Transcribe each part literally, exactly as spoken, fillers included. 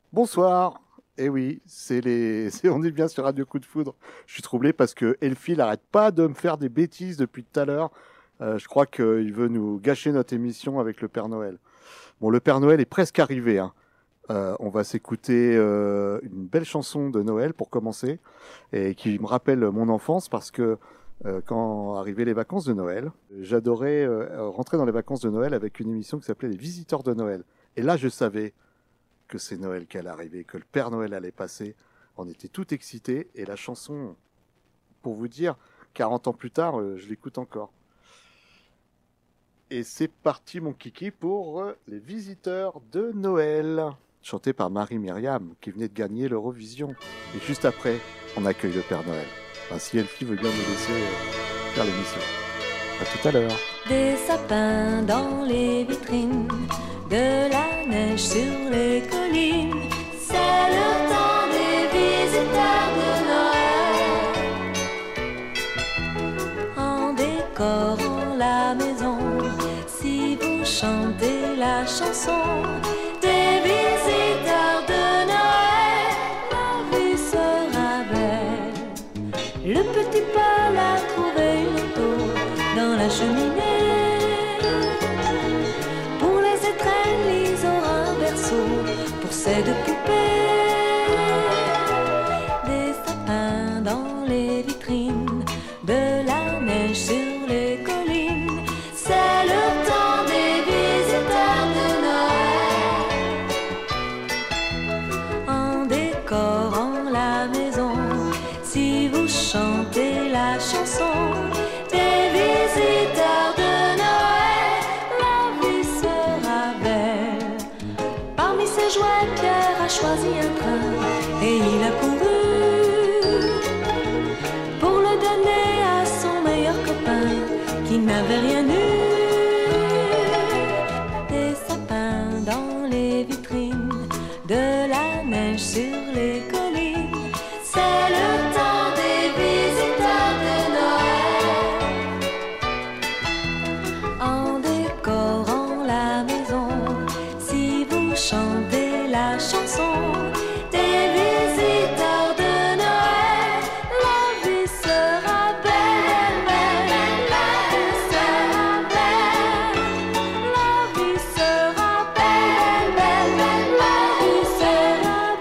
Bonsoir. Eh oui, c'est les, c'est- on est bien sur Radio Coup de Foudre. Je suis troublé parce que Elfie n'arrête pas de me faire des bêtises depuis tout à l'heure. Euh, je crois qu'il veut nous gâcher notre émission avec le Père Noël. Bon, le Père Noël est presque arrivé, hein. Euh, on va s'écouter euh, une belle chanson de Noël pour commencer et qui me rappelle mon enfance parce que euh, quand arrivaient les vacances de Noël, j'adorais euh, rentrer dans les vacances de Noël avec une émission qui s'appelait Les Visiteurs de Noël. Et là, je savais que c'est Noël qui allait arriver, que le Père Noël allait passer. On était tout excités et la chanson, pour vous dire, quarante ans plus tard, euh, je l'écoute encore. Et c'est parti mon kiki pour euh, les visiteurs de Noël, chanté par Marie-Myriam, qui venait de gagner l'Eurovision. Et juste après, on accueille le Père Noël. Enfin, si Elfie veut bien nous laisser euh, faire l'émission. À tout à l'heure. Des sapins dans les vitrines, de la neige sur les collines. C'est le temps des visiteurs de Noël. En décorant la maison, si vous chantez la chanson des visiteurs de Noël, la vie sera belle. Le petit Paul a trouvé une auto dans la cheminée. Pour les étrennes, ils auront un berceau pour ces deux poupées. Des sapins dans les vitrines, de la neige sur les collines. C'est le temps des visiteurs de Noël. En décorant la maison, si vous chantez la chanson des visiteurs de Noël, la vie sera belle. Parmi ses jouets, Pierre a choisi un train et il a couru pour le donner à son meilleur copain qui n'avait rien eu. Des sapins dans les vitrines, de la neige sur les collines. C'est le temps des visiteurs de Noël. En décorant la maison, si vous chantez la chanson des visiteurs de Noël, la vie sera belle, belle, la vie sera belle. La vie sera belle, belle, belle, la vie sera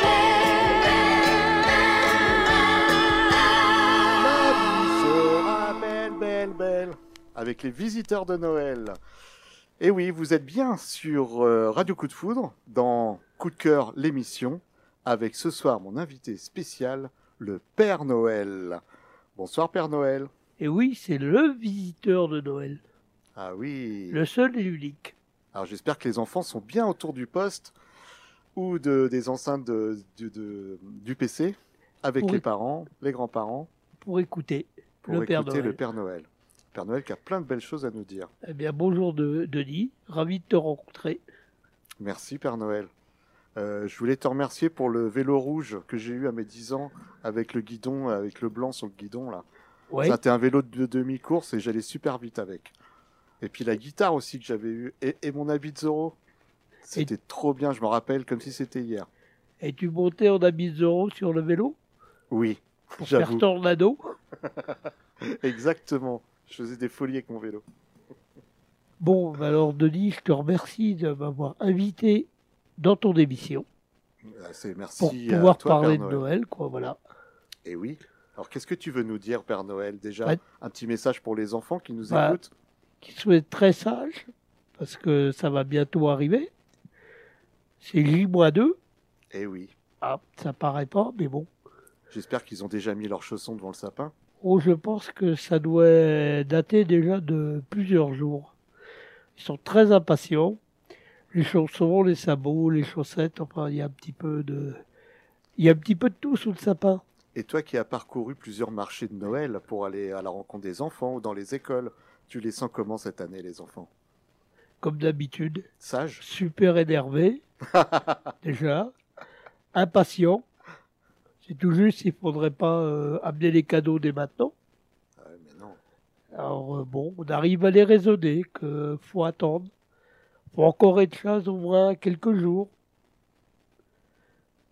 La vie belle. sera belle, belle, belle. Avec les visiteurs de Noël. Et oui, vous êtes bien sur euh, Radio Coup de Foudre, dans Coup de cœur, l'émission, avec ce soir mon invité spécial, le Père Noël. Bonsoir Père Noël. Et oui, c'est le visiteur de Noël, Ah oui. le seul et l'unique. Alors j'espère que les enfants sont bien autour du poste ou de, des enceintes de, de- de- du P C, avec Pour les éc- parents, les grands-parents, pour écouter pour le Père écouter Noël. le Père Noël. Père Noël qui a plein de belles choses à nous dire. Eh bien, bonjour de, Denis, ravi de te rencontrer. Merci Père Noël. Euh, je voulais te remercier pour le vélo rouge que j'ai eu à mes dix ans avec le guidon, avec le blanc sur le guidon là. Ouais, Ça c'était un vélo de demi-course et j'allais super vite avec. Et puis la guitare aussi que j'avais eue et, et mon habit de Zorro. C'était trop bien, je me rappelle comme si c'était hier. et tu montais en habit Zorro sur le vélo Oui, pour faire j'avoue. tornado. Exactement. Je faisais des folies avec mon vélo. Bon, bah alors Denis, je te remercie de m'avoir invité dans ton émission Ah, c'est merci pour à pouvoir toi, parler Père de Noël, quoi, voilà. Et oui. Alors qu'est-ce que tu veux nous dire, Père Noël? Déjà, Bah, un petit message pour les enfants qui nous bah, écoutent. Qui soit être très sage, parce que ça va bientôt arriver. C'est J deux. Eh oui. Ah, ça paraît pas, mais bon. J'espère qu'ils ont déjà mis leurs chaussons devant le sapin. Oh, je pense que ça doit dater déjà de plusieurs jours. Ils sont très impatients. Les chaussons, les sabots, les chaussettes, enfin, il y a un petit peu de... Il y a un petit peu de tout sous le sapin. Et toi qui as parcouru plusieurs marchés de Noël pour aller à la rencontre des enfants ou dans les écoles, tu les sens comment cette année, les enfants? Comme d'habitude. Sages? Super énervés, déjà. Impatients. C'est tout juste, il faudrait pas euh, amener les cadeaux dès maintenant. Ouais, mais non. Alors euh, bon, on arrive à les raisonner, qu'il faut attendre. Faut encore être chance au moins quelques jours.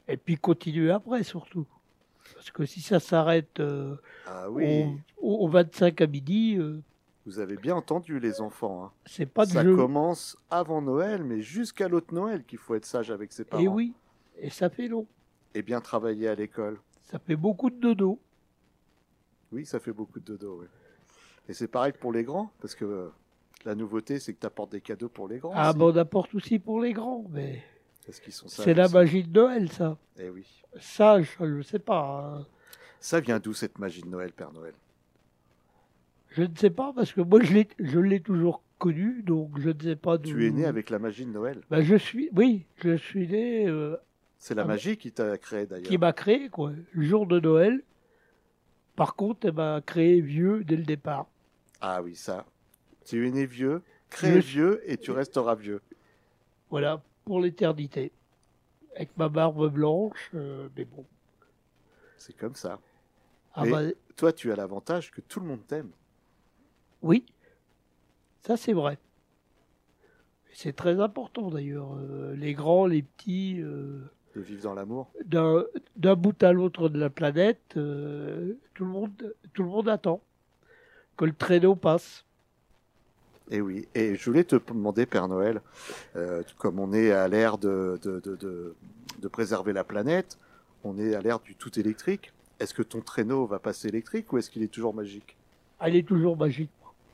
Et puis continuer après, surtout. Parce que si ça s'arrête euh, Ah oui, au, au vingt-cinq à midi, euh, vous avez bien entendu les enfants. Hein. c'est pas de Ça jeu. commence avant Noël, mais jusqu'à l'autre Noël qu'il faut être sage avec ses parents. Et oui, et ça fait long. Et bien travailler à l'école. Ça fait beaucoup de dodo. Oui, ça fait beaucoup de dodo. Oui. Et c'est pareil pour les grands, parce que euh, la nouveauté, c'est que tu apportes des cadeaux pour les grands. Ah, aussi. ben on apporte aussi pour les grands, mais Parce qu'ils sont sages c'est la aussi. magie de Noël, ça. Eh oui. Ça, je ne sais pas. hein. Ça vient d'où cette magie de Noël, Père Noël? Je ne sais pas, parce que moi, je l'ai, je l'ai toujours connu, donc je ne sais pas d'où... Tu es né avec la magie de Noël. Ben, je suis... Oui, je suis né... euh, C'est la Ah, magie qui t'a créé d'ailleurs. qui m'a créé, quoi. Le jour de Noël. Par contre, elle m'a créé vieux dès le départ. Ah oui, ça. Tu es né vieux, créé Je- vieux et tu resteras vieux. Voilà, pour l'éternité. Avec ma barbe blanche, euh, mais bon. C'est comme ça. Ah Mais- bah, Toi, tu as l'avantage que tout le monde t'aime. oui, ça c'est vrai. C'est très important d'ailleurs. Euh, les grands, les petits, euh, De vivre dans l'amour. d'un d'un bout à l'autre de la planète, euh, tout, le monde, tout le monde attend que le traîneau passe. Et oui. Et je voulais te demander, Père Noël, euh, comme on est à l'ère de, de, de, de, de préserver la planète, on est à l'ère du tout électrique. Est-ce que ton traîneau va passer électrique ou est-ce qu'il est toujours magique? Elle est toujours magique.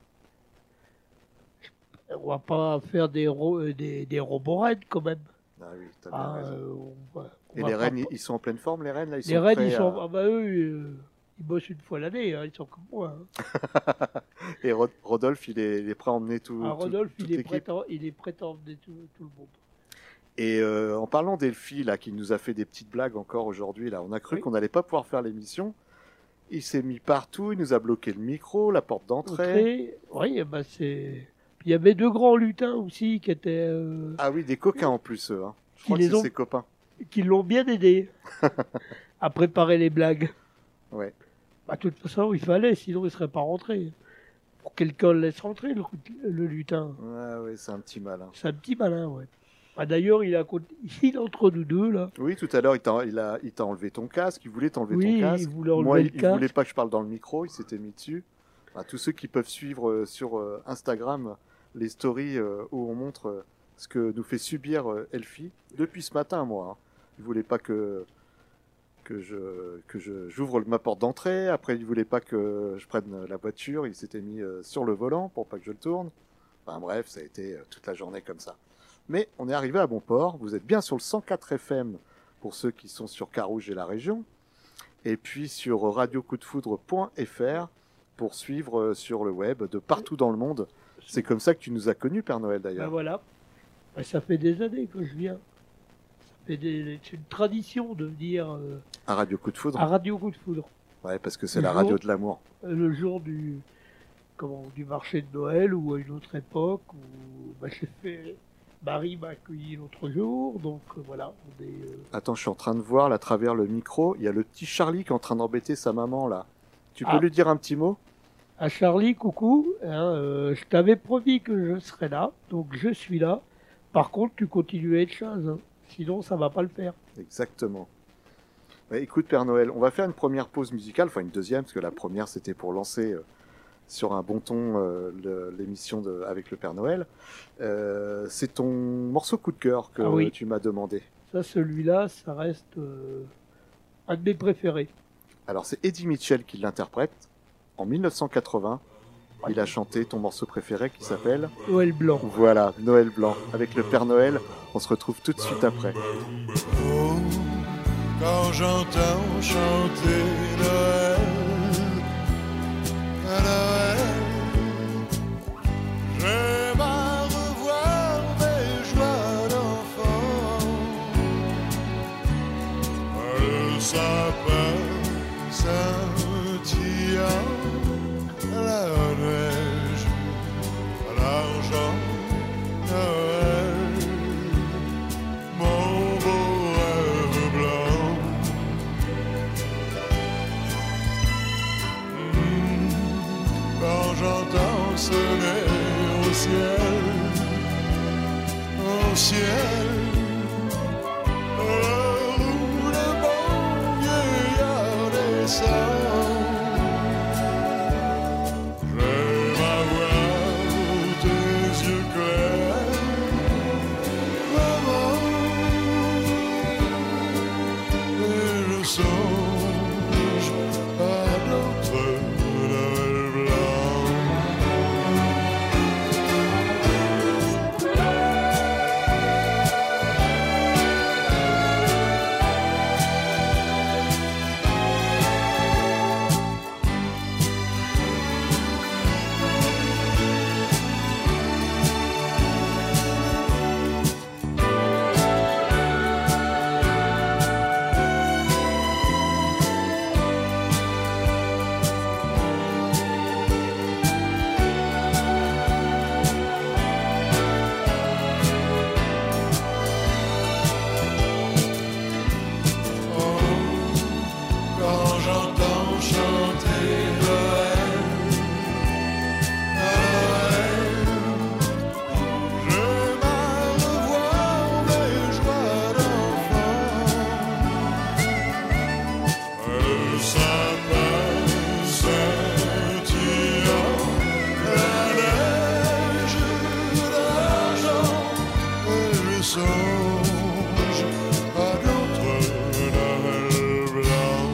On va pas faire des, ro- euh, des, des roboraids quand même. Ah oui, t'as bien Ah, raison. euh, on va- on Et va les pas- rennes, ils- ils sont en pleine forme, les rennes là, ils les sont rennes, prêts ils sont. à- Ah bah eux, euh, ils bossent une fois l'année, hein, ils sont comme moi. hein. Et Rod- Rodolphe, il est, il est prêt à emmener tout, Ah, tout- Rodolphe, toute il est, l'équipe. prêt à, il est prêt à emmener tout, tout le monde. Et euh, en parlant d'Elfie, là, qui nous a fait des petites blagues encore aujourd'hui, là, on a cru Oui. qu'on n'allait pas pouvoir faire l'émission. Il s'est mis partout, il nous a bloqué le micro, la porte d'entrée. Entrée, oui, eh ben c'est. Puis il y avait deux grands lutins aussi qui étaient, euh, Ah oui, des coquins en plus, eux. Hein. Je Qui crois que les c'est ont- ses copains. qui l'ont bien aidé à préparer les blagues. Ouais. Bah, de toute façon, il fallait, sinon il serait pas rentré. Pour que quelqu'un le laisse rentrer, le, le lutin. Ouais, ouais, c'est un petit malin. C'est un petit malin, ouais. Ah, d'ailleurs, il a il est entre nous deux, là. Oui, tout à l'heure, il t'a il a, il t'a enlevé ton casque, il voulait t'enlever Oui, ton il casque. voulait enlever Moi, le il, il casque. voulait pas que je parle dans le micro, il s'était mis dessus. Enfin, tous ceux qui peuvent suivre euh, sur euh, Instagram les stories euh, où on montre euh, ce que nous fait subir euh, Elfie depuis ce matin, moi. Hein. Il voulait pas que que je que je j'ouvre ma porte d'entrée. Après, il voulait pas que je prenne la voiture. Il s'était mis euh, sur le volant pour pas que je le tourne. Enfin bref, ça a été euh, toute la journée comme ça. Mais on est arrivé à bon port. Vous êtes bien sur le cent quatre F M pour ceux qui sont sur Carouge et la région. Et puis sur radio coup de foudre point F R pour suivre euh, sur le web de partout dans le monde. C'est comme ça que tu nous as connus, Père Noël, Ben d'ailleurs. voilà. Ben, ça fait des années que je viens. Ça fait des- C'est une tradition de venir euh, À Radio Coup de Foudre. à Radio Coup de Foudre. Ouais, parce que c'est Le la jour- radio de l'amour. Euh, Le jour du, comment, du marché de Noël ou à une autre époque. Où, ben, j'ai fait... Marie m'a accueilli l'autre jour. Donc euh, voilà. On est, euh, Attends, je suis en train de voir, là, à travers le micro, il y a le petit Charlie qui est en train d'embêter sa maman, là. Tu peux Ah. lui dire un petit mot? À Charlie, coucou. hein, euh, je t'avais promis que je serais là. Donc je suis là. Par contre, tu continues à être chose. hein. Sinon, ça va pas le faire. Exactement. Ouais, écoute, Père Noël, on va faire une première pause musicale, enfin une deuxième, parce que la première, c'était pour lancer euh, sur un bon ton euh, le- l'émission de- avec le Père Noël. Euh, c'est ton morceau coup de cœur que Ah oui. tu m'as demandé. Ça, celui-là, ça reste euh, un de mes préférés. Alors, c'est Eddie Mitchell qui l'interprète. En mille neuf cent quatre-vingts, il a chanté ton morceau préféré qui s'appelle... Noël blanc. Voilà, Noël blanc. Avec le Père Noël, on se retrouve tout de suite après. Oh, quand j'entends chanter Noël, à Noël, j'aime à revoir mes joies d'enfant. Le sapin scintillant, la neige, l'argent, Noël, mon beau rêve blanc. Mmh, quand j'entends sonner au ciel, au ciel, l'heure où descends. J'aime avoir tes yeux clairs, maman, et je songe à d'autres Noël blancs. Quand j'entends chanter Noël, Noël, j'aime à revoir mes joies d'enfant. Le sapin scintillant, la neige d'argent, et je songe à d'autres Noël blancs.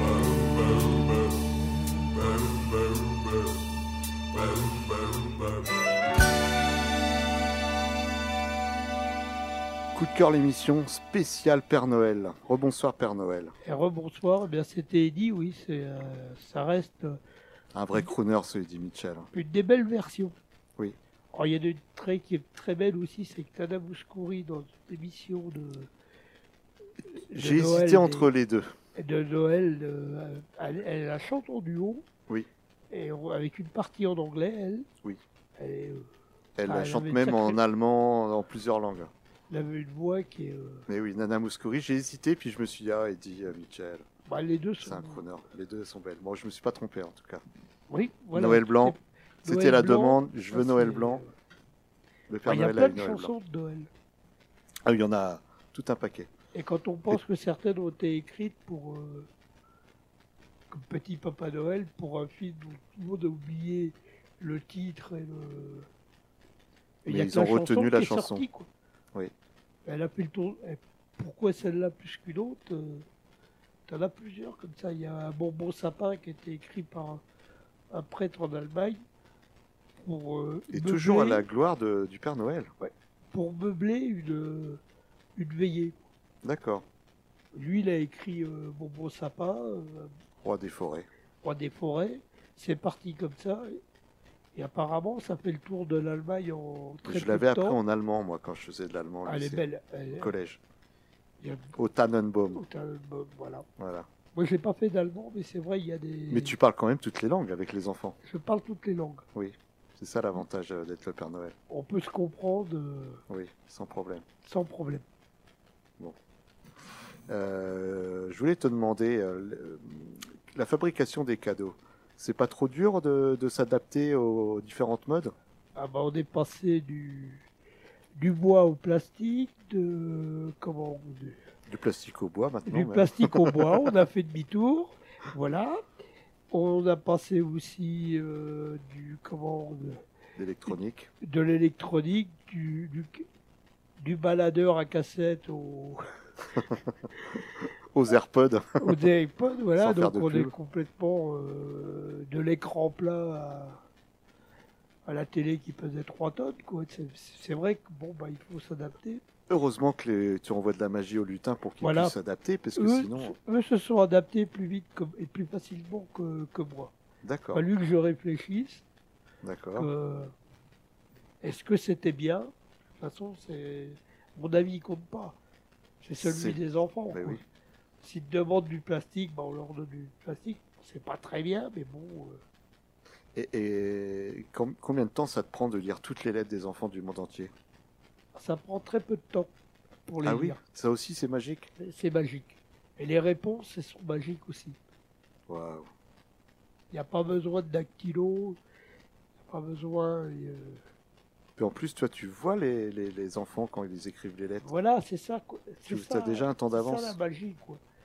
Coup de cœur, l'émission spéciale Père Noël. Rebonsoir Père Noël. Et rebonsoir, eh bien c'était Eddie, oui, c'est, euh, ça reste euh, Un vrai crooner, ce Eddie Mitchell. une des belles versions. Oui. Alors, il y a une trait qui est très belle aussi, c'est que Tana Mouskouri, dans une émission de, J'ai Noël hésité des- entre les deux. de Noël, euh, elle, elle la chante en duo. Oui. Et on- avec une partie en anglais, elle. Oui. Elle, est, euh, Elle Ah, la elle chante avait une même sacrée- en allemand, en plusieurs langues. elle avait une voix qui est. euh, Mais oui, Nana Mouskouri, j'ai hésité, puis je me suis dit, ah, Eddie euh, Mitchell, bah, les deux c'est sont. un crooner. Les deux sont belles. Bon, je me suis pas trompé en tout cas. Oui, voilà. Noël blanc, C'est- c'était Noël la blanc, demande, je ça, veux Noël c'est- blanc. Le Bah, Père il y a Noël plein a de eu Noël blanc. chansons de Noël. Ah oui, il y en a tout un paquet. Et quand on pense que certaines ont été écrites pour. euh, comme Petit Papa Noël, pour un film dont tout le monde a oublié le titre et le. Et il y a Mais que ils ont la chanson retenu qui la est chanson. sortie, quoi. Oui. Elle a fait le tour. et Pourquoi celle-là plus qu'une autre euh, T'en as plusieurs comme ça. Il y a un Bonbon Sapin qui a été écrit par un, un prêtre en Allemagne pour, euh, Et meubler, toujours à la gloire de- du Père Noël. pour meubler une, une veillée. D'accord. Lui, il a écrit euh, Bonbon Sapin, euh, Roi des forêts. Roi des forêts. C'est parti comme ça. Et, et apparemment, ça fait le tour de l'Allemagne en très Je peu l'avais de appris temps. en allemand, moi, quand je faisais de l'allemand au Elle est lycée, belle. Elle, au collège. il y a- Au Tannenbaum. au Talbot, voilà. Voilà. Moi, j'ai pas fait d'allemand, mais c'est vrai, il y a des. Mais tu parles quand même toutes les langues avec les enfants. Je parle toutes les langues. C'est ça l'avantage euh, d'être le Père Noël. On peut se comprendre euh, Oui, sans problème. sans problème. Euh, je voulais te demander, euh, le- la fabrication des cadeaux, c'est pas trop dur de, de s'adapter aux différentes modes? Ah bah, on est passé du du bois au plastique, de comment du, Du plastique au bois maintenant. du même. plastique au bois. On a fait demi-tour, voilà. On a passé aussi euh, du comment de, D'électronique. de l'électronique, du, du du baladeur à cassette au Aux AirPods. au iPod, voilà. Sans faire Donc de on est pub. complètement euh, de l'écran plat à, à la télé qui pesait trois tonnes, quoi. C'est, c'est vrai que bon bah il faut s'adapter. Heureusement que les- tu envoies de la magie au lutin pour qu'ils Voilà. puissent s'adapter, parce que Eux, sinon... eux se sont adaptés plus vite que- et plus facilement que, que moi. Il a D'accord, fallu que je réfléchisse. d'accord. que- Est-ce que c'était bien? De toute façon, c'est mon avis compte pas. C'est celui C'est- des enfants. Ben quoi. oui. S'ils te demandent du plastique, bah, on leur donne du plastique. C'est pas très bien, mais bon. euh, Et, et com- combien de temps ça te prend de lire toutes les lettres des enfants du monde entier? ça prend très peu de temps pour les Ah oui, lire. ça aussi c'est magique. C'est- C'est magique. Et les réponses, elles sont magiques aussi. Waouh. Il n'y a pas besoin de dactylo. Il n'y a pas besoin. euh, Puis en plus, toi, tu vois les, les, les enfants quand ils écrivent les lettres. Voilà, c'est ça. quoi. Tu C'est ça, as déjà un temps c'est d'avance. ça la magie, quoi. Il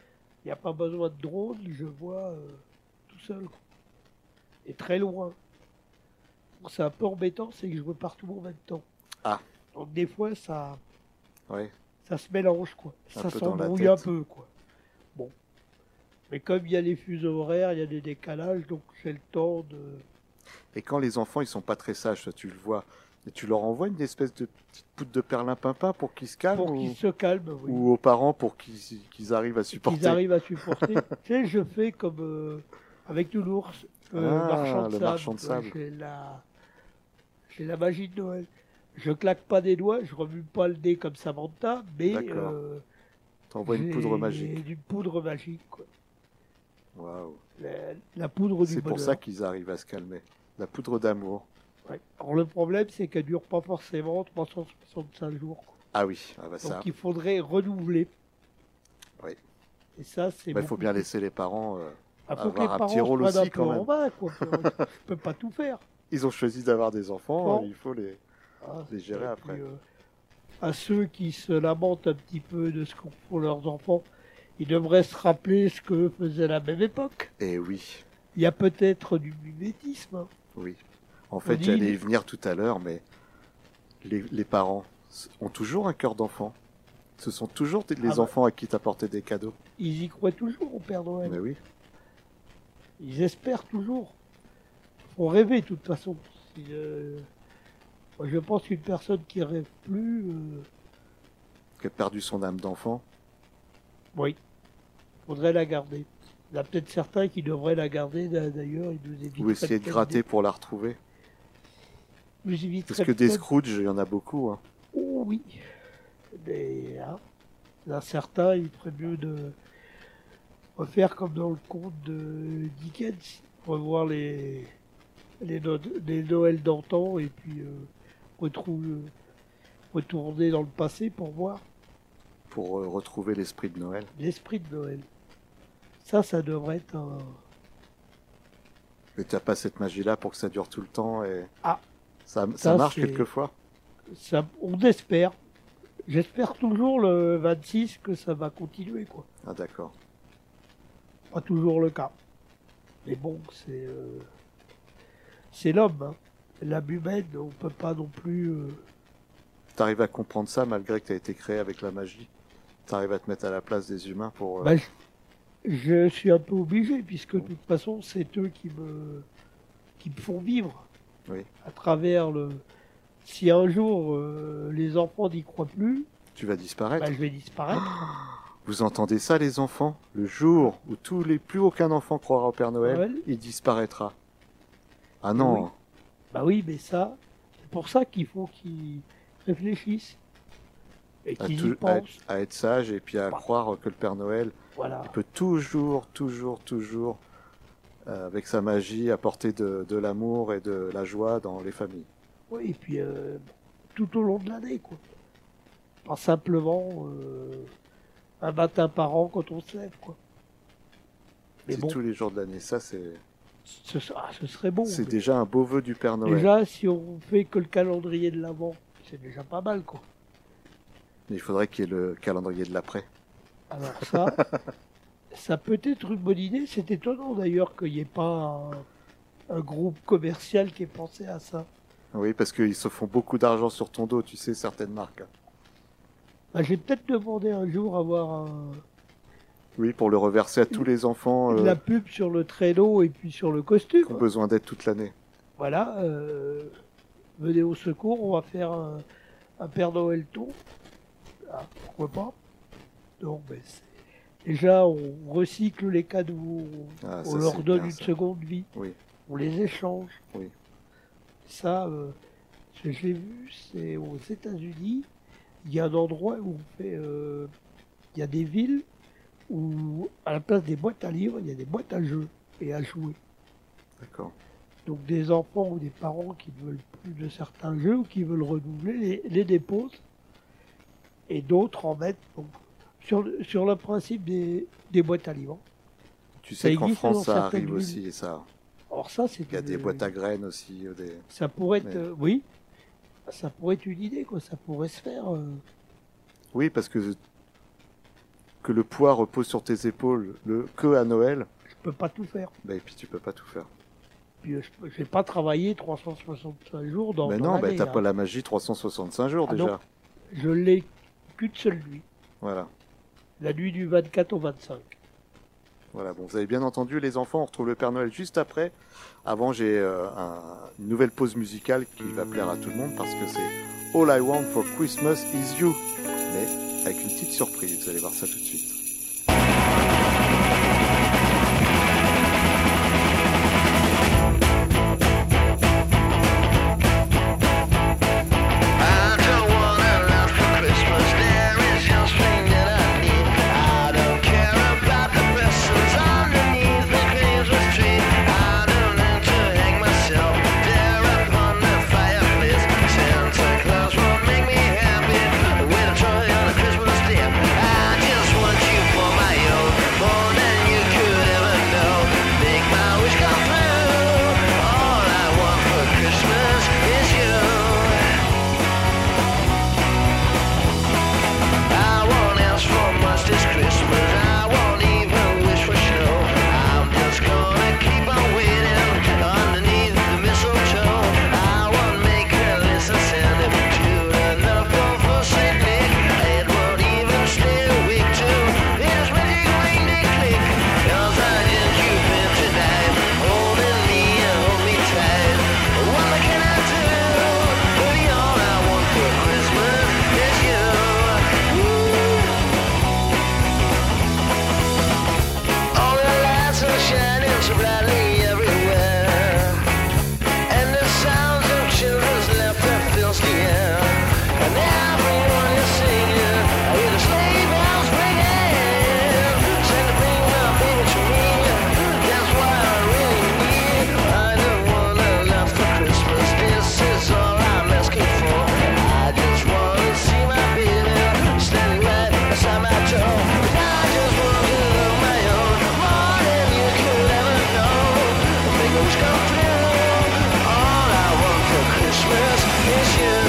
n'y a pas besoin de drone, je vois euh, tout seul. Quoi. Et très loin. Bon, c'est un peu embêtant, c'est que je vois partout en même temps. Ah. Donc des fois, ça, Ouais. ça se mélange, quoi. Un Ça peu dans la s'embrouille un tête. peu, quoi. Bon. Mais comme il y a les fuseaux horaires, il y a des décalages, donc j'ai le temps de... Et quand les enfants, ils sont pas très sages, ça, tu le vois, et tu leur envoies une espèce de petite poudre de perlimpinpin pour qu'ils se calment Pour ou, qu'ils se calment, oui. ou aux parents pour qu'ils qu'ils arrivent à Et supporter. qu'ils arrivent à supporter. Tu sais, je fais comme euh, avec Toulouse, euh, Ah, marchand de le sable. marchand de Ouais, sable. J'ai la... j'ai la magie de Noël. Je claque pas des doigts, je remue pas le nez comme Samantha, mais D'accord. euh, T'envoies une j'ai poudre magique. Une poudre magique, quoi. Waouh. La, la poudre du C'est pour bonheur. ça qu'ils arrivent à se calmer. La poudre d'amour. Ouais. Alors le problème, c'est qu'elle dure pas forcément trois cent soixante-cinq jours. Quoi. Ah oui, ah bah ça. Donc il faudrait renouveler. Oui. Et ça, c'est. Bah, il faut beaucoup bien plus- laisser les parents euh, Ah, faut que avoir les un parents petit rôle se prennent aussi un peu quand en même. main, quoi. Je peux pas tout faire. Ils ont choisi d'avoir des enfants, Bon. il faut les, Ah, les gérer et après. puis, euh, à ceux qui se lamentent un petit peu de ce qu'ont font leurs enfants, ils devraient se rappeler ce que faisaient à la même époque. Et oui, Il y a peut-être du mimétisme. Hein. oui. En fait, dit- j'allais y venir tout à l'heure, mais les, les parents ont toujours un cœur d'enfant. Ce sont toujours des- les Ah bah. enfants à qui t'apporter des cadeaux. Ils y croient toujours au Père Noël. Mais oui. Ils espèrent toujours. Faut rêver de toute façon. Si, euh, moi, je pense qu'une personne qui rêve plus, euh, Qui a perdu son âme d'enfant. oui, faudrait la garder. Il y a peut-être certains qui devraient la garder d'a- d'ailleurs. Ils nous éviteraient Ou essayer de peut-être gratter des- pour la retrouver. nous éviteraient Parce que des peut-être- Scrooge, il y en a beaucoup. Hein. Oh oui. Mais hein, il y en a certains, il ferait mieux de refaire comme dans le conte de Dickens, revoir les, les, no- les Noëls d'antan et puis euh, retrouver, retourner dans le passé pour voir Pour euh, retrouver l'esprit de Noël. l'esprit de Noël. Ça, ça devrait être un... Mais t'as pas cette magie-là pour que ça dure tout le temps et Ah. ça, ça Ça, marche c'est- quelquefois. Ça, on espère. J'espère toujours le vingt-six que ça va continuer, quoi. Ah d'accord. Pas toujours le cas. Mais bon, c'est euh, c'est l'homme. Hein. L'âme humaine, on peut pas non plus. euh, T'arrives à comprendre ça malgré que t'as été créé avec la magie. T'arrives à te mettre à la place des humains pour... euh, bah, je, je suis un peu obligé, puisque de toute façon, c'est eux qui me, qui me font vivre. Oui. À travers le. Si un jour euh, les enfants n'y croient plus, Tu vas disparaître. bah, je vais disparaître. Vous entendez ça les enfants? Le jour où tous les plus aucun enfant croira au Père Noël, Noël. il disparaîtra. Ah non. Oui. Bah oui, mais ça, c'est pour ça qu'il faut qu'ils réfléchissent. Et À, qu'ils tout- y à pensent. être, à être sage et puis à Bah. croire que le Père Noël Voilà. il peut toujours, toujours, toujours, euh, avec sa magie, apporter de, de l'amour et de la joie dans les familles. Oui, et puis euh, tout au long de l'année, quoi. Pas simplement euh, un matin par an quand on se lève, quoi. Mais C'est bon, tous les jours de l'année. Ça, c'est ce, ah, ce serait bon. c'est mais déjà un beau vœu du Père Noël. déjà, si on fait que le calendrier de l'avant, c'est déjà pas mal, quoi. Mais il faudrait qu'il y ait le calendrier de l'après. Alors ça, ça peut être une bonne idée. C'est étonnant d'ailleurs qu'il n'y ait pas un, un groupe commercial qui ait pensé à ça. Oui, parce qu'ils se font beaucoup d'argent sur ton dos, tu sais, certaines marques. Bah, j'ai peut-être demandé un jour à avoir un- Oui, pour le reverser à tous les enfants de euh, la pub sur le traîneau et puis sur le costume. qui ont besoin d'aide toute l'année. Voilà, euh, venez au secours, on va faire un, un Père Noël tour. Ah, pourquoi pas? Donc, ben, c'est- déjà, on recycle les cadeaux, Ah, on ça, leur c'est donne bien, une ça. seconde vie, Oui, on les échange. oui. Ça, euh, ce que j'ai vu, c'est aux États-Unis, il y a un endroit où on fait, euh, il y a des villes où, à la place des boîtes à livres, il y a des boîtes à jeux et à jouer. D'accord. Donc des enfants ou des parents qui ne veulent plus de certains jeux ou qui veulent renouveler, les, les déposent et d'autres en mettent donc, sur, le- sur le principe des, des boîtes à livres. Tu Ça sais qu'en existe France, dans ça certaines arrive villes. aussi, et ça. Alors ça, c'est Il y a des une- boîtes à graines aussi. euh, Des... Ça pourrait être, Mais- euh, oui, ça pourrait être une idée, quoi. Ça pourrait se faire. euh, Oui, parce que que le poids repose sur tes épaules le, que à Noël, Je peux pas tout faire. bah, et puis tu peux pas tout faire. Puis euh, je peux- j'ai pas travaillé trois cent soixante-cinq jours dans, Mais dans non, bah, l'année, t'as hein. pas la magie trois cent soixante-cinq jours Ah déjà. non. Je l'ai qu'une seule nuit. Voilà. La nuit du vingt-quatre au vingt-cinq. Voilà, bon, vous avez bien entendu les enfants, on retrouve le Père Noël juste après. Avant, j'ai euh, un- une nouvelle pause musicale qui va plaire à tout le monde parce que c'est All I Want for Christmas is You. Mais avec une petite surprise, vous allez voir ça tout de suite. I don't want a lot for Christmas. There is just thing that I need. I don't care about the presents underneath the Christmas tree. I don't need to hang myself there upon the fireplace. Santa Claus will make me happy with a toy on a Christmas day. I just want you for my own, more than you could ever know. Make my wish come true. All I want for Christmas is you. I won't ask for much this Christmas. I won't even wish for snow. I'm just gonna keep on waiting underneath the mistletoe. I won't make a list and send it to enough for Saint Nick. It won't even stay awake till it's ready to ring the click. 'Cause I just you've been tonight, holding me and hold me tight. What can I do? Baby, all I want for Christmas is you. All the lights are shining so brightly everywhere, and the sounds of children's laughter fills the air. And everyone is singing, I hear the sleigh bells ringing. Santa, bring my baby to me. That's what I really need. I don't want a lot for Christmas. This is all I'm asking for. I just want to see my baby standing right beside my door. I just want to love my own more than you could ever know. Make a wish come true. All I want for Christmas is you.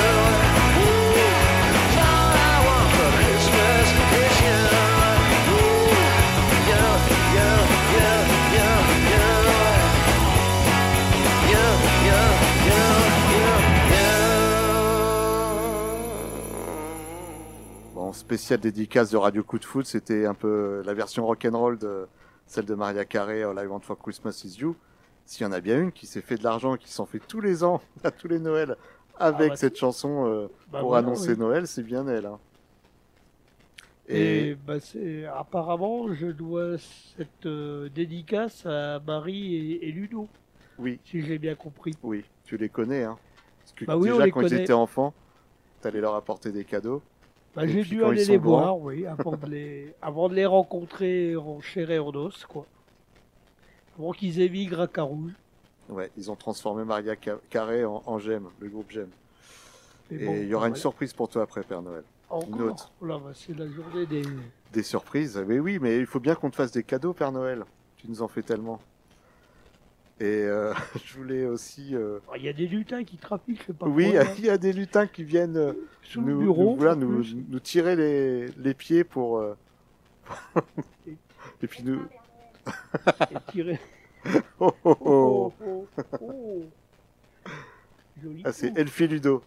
All I want for Christmas is you. You, you, you, you, you. You, you, you, you, you. Bon, spécial dédicace de Radio Coup de Foot, c'était un peu la version rock'n'roll de celle de Maria Carey, All I Want for Christmas is You. S'il y en a bien une qui s'est fait de l'argent et qui s'en fait tous les ans, à tous les Noëls, avec bah, cette chanson euh, Bah pour voilà, annoncer oui. Noël, c'est bien elle. hein. Et, Et, bah, c'est apparemment, je dois cette euh, dédicace à Marie et, et Ludo, oui, si j'ai bien compris. oui, tu les connais. Hein. Parce que Bah oui, on déjà, les quand ils connaît. étaient enfants, t'allais leur apporter des cadeaux. Bah, Et j'ai puis dû quand ils aller sont les grands- voir, oui, avant de les, avant de les rencontrer en chair et en os, quoi. Avant qu'ils émigrent à Carouge. Ouais, ils ont transformé Maria Ca- Carey en, en Gem, le groupe Gem. Mais Et bon, il y aura une voilà. surprise pour toi après, Père Noël. Encore. autre. Oh là, bah, c'est la journée des. Des surprises, mais oui, mais il faut bien qu'on te fasse des cadeaux, Père Noël. Tu nous en fais tellement. Et euh, je voulais aussi... euh, Ah, il y a des lutins qui trafiquent, je sais pas Oui, quoi, là, il y a des lutins qui viennent euh, sous nous, le bureau. nous, voilà, en nous, plus. nous tirer les, les pieds pour... euh, Et puis nous... Et tirer. Oh, oh, oh. Oh, oh, oh. Joli Ah, c'est coup. Elfie Ludo.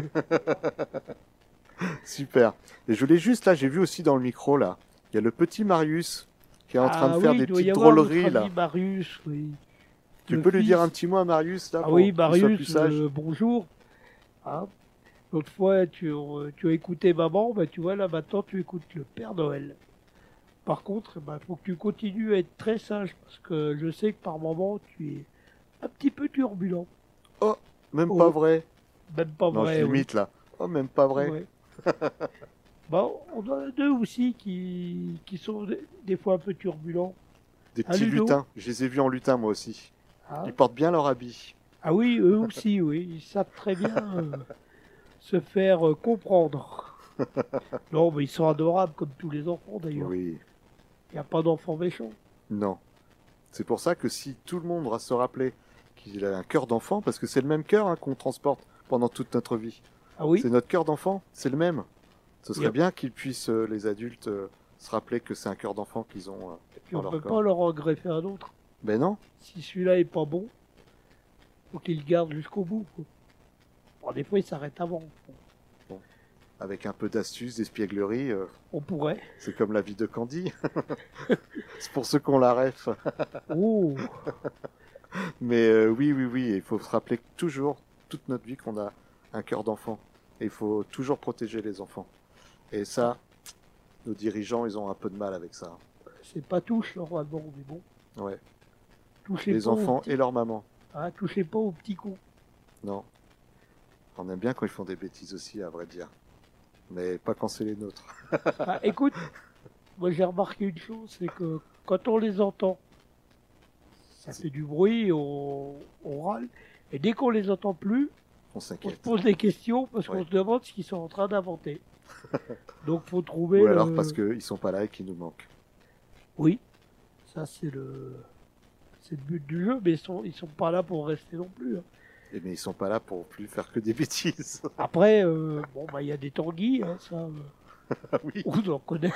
Super. Et je voulais juste, là, j'ai vu aussi dans le micro, là, il y a le petit Marius qui est en train Ah de faire oui, des il doit y petites avoir notre drôleries, là. ami Marius, oui. Tu Le peux lui fils. dire un petit mot à Marius, là, Ah pour oui, qu'il soit Marius, plus sage. euh, bonjour. Hein, l'autre fois, tu, euh, tu as écouté maman, bah, tu vois, là, maintenant, tu écoutes le Père Noël. Par contre, il faut que tu continues à être très sage, parce que je sais que par moment, tu es un petit peu turbulent. Même Oh. pas vrai. Même pas Non, vrai. je oui. limite, là. Oh, même pas vrai. Ouais. Bon, on en a deux aussi qui, qui sont des, des fois un peu turbulents. Des Ah, petits Ludo. lutins. Je les ai vus en lutin, moi aussi. Hein. Ils portent bien leur habit. Ah oui, eux aussi, oui. Ils savent très bien euh, se faire euh, comprendre. Non, mais ils sont adorables comme tous les enfants d'ailleurs. Oui. Il n'y a pas d'enfants méchants. Non. C'est pour ça que si tout le monde va se rappeler qu'il a un cœur d'enfant, parce que c'est le même cœur hein, qu'on transporte pendant toute notre vie. Ah oui, C'est notre cœur d'enfant, c'est le même. Ce serait Yep. bien qu'ils puissent, euh, les adultes, euh, Se rappeler que c'est un cœur d'enfant qu'ils ont euh, Et puis dans on leur peut corps. pas leur en greffer un autre. Ben non. Si celui-là est pas bon, faut qu'ils le gardent jusqu'au bout. Quoi. Bon, des fois, ils s'arrêtent avant. Avec un peu d'astuce, d'espièglerie, euh, On pourrait. c'est comme la vie de Candy. C'est pour ceux qui ont la ref. Oh, Mais euh, oui, oui, oui, il faut se rappeler toujours, toute notre vie, qu'on a un cœur d'enfant. Et il faut toujours protéger les enfants. Et ça, nos dirigeants, ils ont un peu de mal avec ça. c'est pas touche normalement, mais bon. Ouais. Touchez Les pas aux enfants petits- et leur maman. Ah, touchez pas aux petits cons. Non. On aime bien quand ils font des bêtises aussi, à vrai dire. Mais pas quand c'est les nôtres. Ah, écoute, moi j'ai remarqué une chose, c'est que quand on les entend, ça fait du bruit, on, on râle. Et dès qu'on les entend plus, On on se s'inquiète. pose des questions parce Ouais. qu'on se demande ce qu'ils sont en train d'inventer. Donc faut trouver. Ou alors le- parce qu'ils sont pas là et qu'ils nous manquent. Oui, ça c'est le c'est le but du jeu, mais ils sont ils sont pas là pour rester non plus. hein. Et mais ils sont pas là pour plus faire que des bêtises. Après, euh, bon bah il y a des tanguis, hein, ça, euh, Ah oui. on en connaît.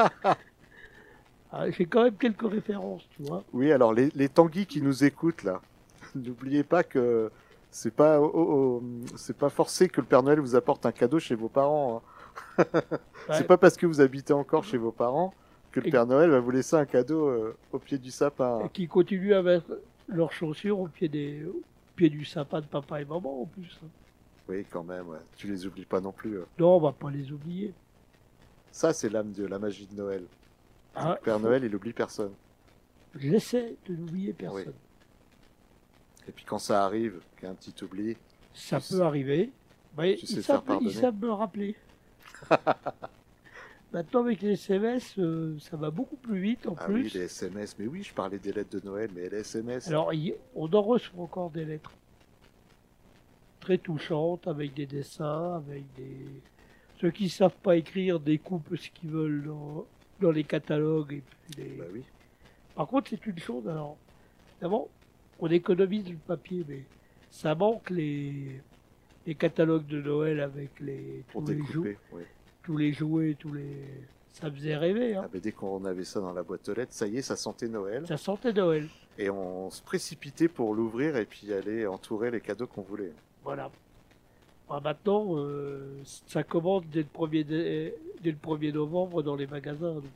Ah, j'ai quand même quelques références, tu vois. Oui, alors les, les tanguis qui nous écoutent là, n'oubliez pas que c'est pas au- au- c'est pas forcé que le Père Noël vous apporte un cadeau chez vos parents. hein. Ouais. C'est pas parce que vous habitez encore chez vos parents que le Et- Père Noël va vous laisser un cadeau euh, au pied du Et sapin. qui continuent à mettre leurs chaussures au pied des au pied du sapin de papa et maman en plus. hein. Oui, quand même, ouais. Tu les oublies pas non plus. euh. Non, on va pas les oublier. Ça, c'est l'âme de la magie de Noël. Hein, Le Père Noël, il oublie personne. J'essaie de n'oublier personne. Et puis quand ça arrive, qu'il y a un petit oubli, Ça Tu peut sais- arriver. Mais tu sais ils, faire savent, ils pardonner. savent me rappeler. Maintenant, avec les S M S, euh, ça va beaucoup plus vite en ah plus. oui, les S M S, mais oui, je parlais des lettres de Noël, mais les S M S, Alors, il- on en reçoit encore des lettres très touchantes, avec des dessins, avec des... Ceux qui savent pas écrire découpent ce qu'ils veulent dans, dans les catalogues. Et puis les... bah oui. Par contre, c'est une chose, alors, d'abord, on économise le papier, mais ça manque les, les catalogues de Noël avec les, Pour tous, les jou- découper, oui. tous les jouets, tous les... Ça faisait rêver, hein. Ah, mais dès qu'on avait ça dans la boîte aux lettres, ça y est, ça sentait Noël. Ça sentait Noël. Et on se précipitait pour l'ouvrir et puis aller entourer les cadeaux qu'on voulait. Voilà. Alors maintenant, euh, ça commence dès le premier dé- dès le premier novembre dans les magasins. Donc,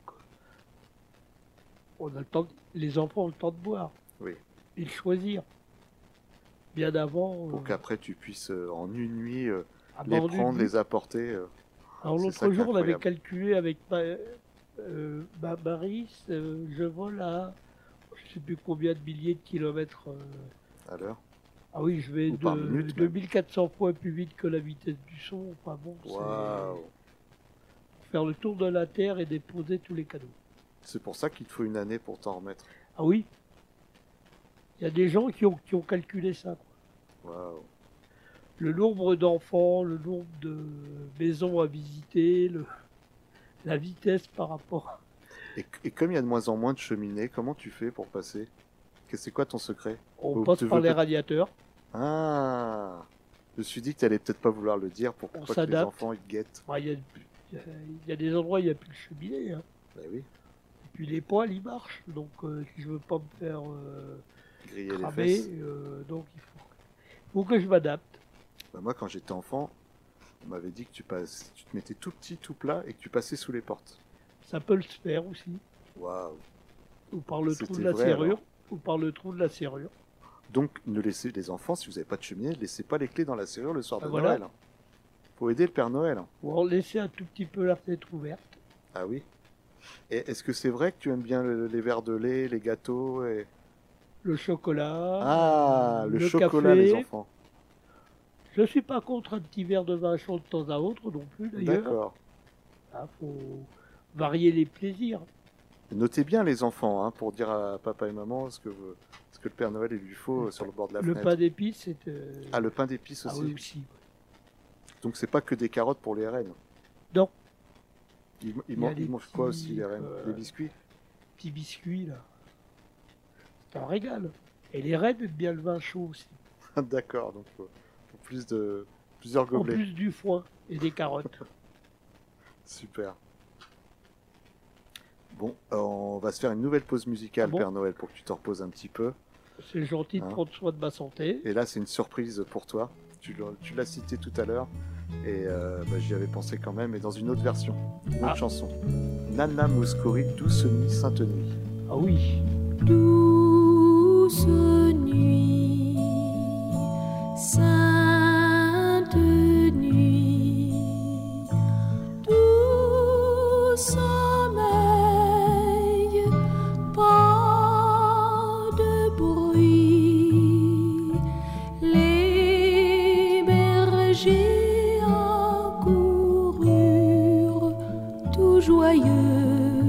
on a le temps, de- les enfants ont le temps de boire Oui. et de choisir. Bien avant. Pour euh, qu'après tu puisses euh, en une nuit euh, à les bord du prendre, bus. les apporter. euh. Alors c'est l'autre ça qui est jour, on avait incroyable. calculé avec ma, euh, ma Marie, euh, je vole à je sais plus combien de milliers de kilomètres. euh, À l'heure. Ah oui, je vais Ou par de minute, deux mille quatre cents fois plus vite que la vitesse du son. Enfin bon, c'est Waouh. faire le tour de la Terre et déposer tous les cadeaux. C'est pour ça qu'il te faut une année pour t'en remettre. Ah oui, il y a des gens qui ont, qui ont calculé ça. quoi. Waouh. Le nombre d'enfants, le nombre de maisons à visiter, le, la vitesse par rapport. Et, et comme il y a de moins en moins de cheminées, comment tu fais pour passer? Que- C'est quoi ton secret? On Ou passe tu par veux les peut- radiateurs. Ah. Je me suis dit que tu allais peut-être pas vouloir le dire pour On pas que les s'adapte. enfants ils te guettent. Bah, Il y, a, il y a- il y a des endroits où il n'y a plus de cheminée. hein. Bah oui, Et puis les poêles, ils marchent. Donc euh, si je veux pas me faire euh, griller les cramer, fesses. euh, donc il faut, faut que je m'adapte. Bah moi, quand j'étais enfant, on m'avait dit que tu, passes, tu te mettais tout petit, tout plat et que tu passais sous les portes. Ça peut le se faire aussi. Waouh. Ou par le trou C'était de la vrai, serrure. alors. Ou par le trou de la serrure. Donc, ne laissez les enfants, si vous n'avez pas de cheminée, ne laissez pas les clés dans la serrure le soir Ah, de voilà. Noël. Faut aider le Père Noël. Ou en laisser un tout petit peu la fenêtre ouverte. Ah oui. Et est-ce que c'est vrai que tu aimes bien le- les verres de lait, les gâteaux et... Le chocolat. Ah, euh, le, chocolat, café. les enfants. Je suis pas contre un petit verre de vin chaud de temps à autre non plus d'ailleurs. D'accord. Il faut varier les plaisirs. Notez bien les enfants, hein, pour dire à papa et maman ce que, vous- ce que le Père Noël il lui faut euh, sur le bord de la Le fenêtre. pain d'épices, c'est. euh, Ah, le pain d'épices ah aussi. oui, aussi. Donc c'est pas que des carottes pour les rennes. Non. Ils, ils Il y a man- les ils mangent quoi petits, aussi les rennes? euh, Les biscuits? Petits biscuits là. C'est un régal. Et les reines aiment bien le vin chaud aussi. D'accord, donc euh, pour plus de plusieurs En gobelets. plus du foin et des carottes. Super. Bon, euh, on va se faire une nouvelle pause musicale, Ah bon Père Noël, pour que tu te reposes un petit peu. C'est gentil de Hein. prendre soin de ma santé. Et là, c'est une surprise pour toi. Tu l'as, tu l'as cité tout à l'heure. Et euh, bah, j'y avais pensé quand même, mais dans une autre version, une autre Ah. chanson. Nana Mouskouri, Douce Nuit, Sainte Nuit. Ah oui. Douce nuit, sainte nuit, doux sommeil, pas de bruit, les bergers accoururent tout joyeux.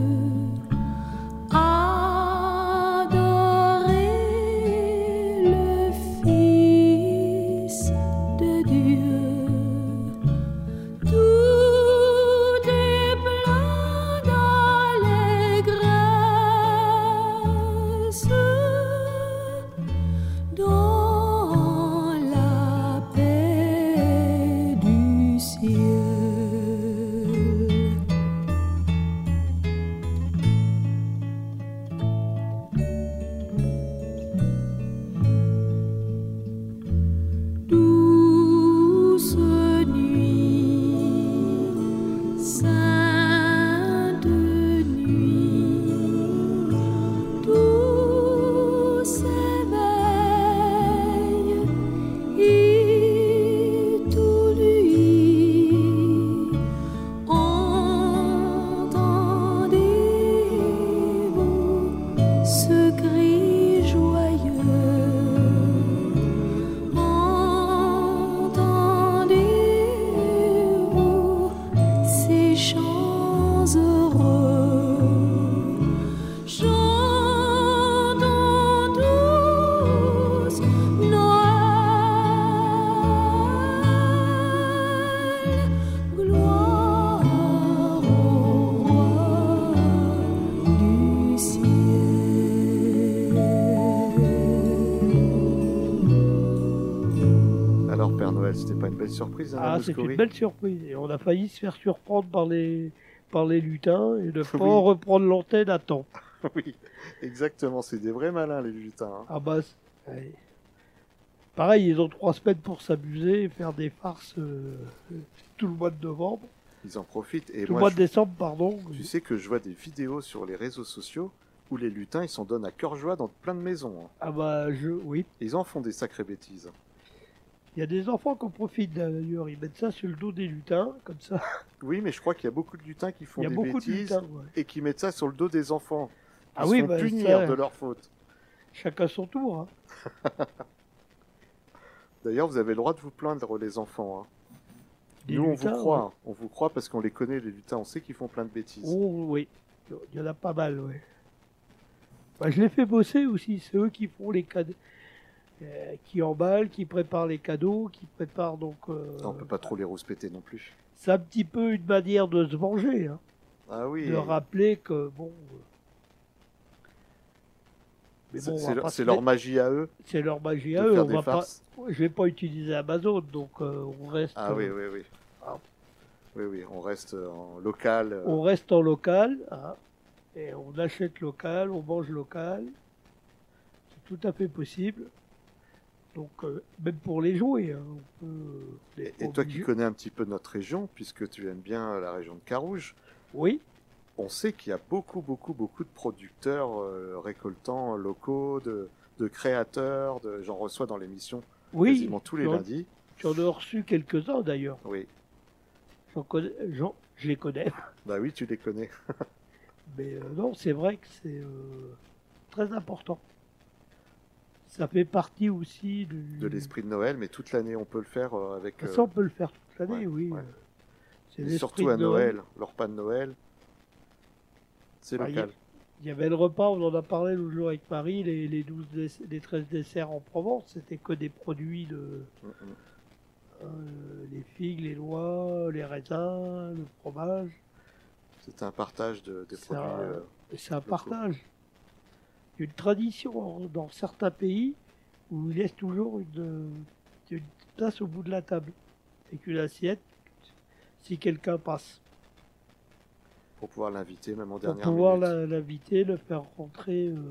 Surprise, ah, c'est une belle surprise. Et on a failli se faire surprendre par les, par les lutins et ne pas oui. reprendre l'antenne à temps. Oui, exactement. C'est des vrais malins, les lutins. Hein. Ah bah, ouais. Pareil, ils ont trois semaines pour s'amuser et faire des farces euh, tout le mois de novembre. Ils en profitent. Et tout moi, le mois je... de décembre, pardon. Tu sais que je vois des vidéos sur les réseaux sociaux où les lutins, ils s'en donnent à cœur joie dans plein de maisons. Hein. Ah bah, je... oui. Ils en font des sacrées bêtises. Il y a des enfants qui en profitent d'ailleurs, ils mettent ça sur le dos des lutins, comme ça. Oui, mais je crois qu'il y a beaucoup de lutins qui font Il y a des beaucoup bêtises de lutins, ouais. et qui mettent ça sur le dos des enfants. Ils ah se oui, font bah, punir ça... de leur faute. Chacun son tour. Hein. D'ailleurs, vous avez le droit de vous plaindre, les enfants. Hein. Des Nous, lutins, on vous croit. ouais. Hein. On vous croit parce qu'on les connaît, les lutins. On sait qu'ils font plein de bêtises. Oh oui, il y en a pas mal, ouais. Bah, je les fais bosser aussi, c'est eux qui font les cadeaux. Euh, qui emballent, qui préparent les cadeaux, qui préparent donc... Euh, non, on peut pas trop les rouspéter non plus. C'est un petit peu une manière de se venger, hein, Ah oui. de rappeler que, bon... Mais C'est bon, c'est leur, c'est leur mettre... magie à eux. C'est leur magie de à eux. faire On des va pas... farces. Je vais pas utiliser Amazon, donc euh, on reste... Ah oui, euh, oui, oui. Ah. Oui, oui, on reste en local. euh, On reste en local, hein, et on achète local, on mange local. C'est tout à fait possible. Donc, euh, même pour les jouets, hein, on peut... Et, et toi qui connais un petit peu notre région, puisque tu aimes bien la région de Carouge, oui, on sait qu'il y a beaucoup, beaucoup, beaucoup de producteurs euh, récoltants locaux, de, de créateurs, de, j'en reçois dans l'émission oui, quasiment tous les j'en- lundis. j'en ai reçu quelques-uns d'ailleurs. Oui, J'en connais, j'en- je les connais. bah oui, tu les connais. Mais euh, non, c'est vrai que c'est euh, très important. Ça fait partie aussi du... De l'esprit de Noël, mais toute l'année on peut le faire euh, avec. Ça, euh, on peut le faire toute l'année, ouais, oui. ouais. C'est et l'esprit surtout de à Noël, leur repas de Noël, c'est Bah, local. Il y avait le repas, on en a parlé l'autre jour avec Marie, les, les, douze dess- les treize desserts en Provence, c'était que des produits de... Mm, mm. euh, les figues, les noix, les raisins, le fromage. C'est un partage de, des C'est produits. un- euh, Et c'est un locaux. partage. Il y a une tradition dans certains pays où ils laissent toujours une, une place au bout de la table. Et qu'une assiette, si quelqu'un passe. pour pouvoir l'inviter, même en Pour dernière pouvoir minute. la- l'inviter, le faire rentrer. euh.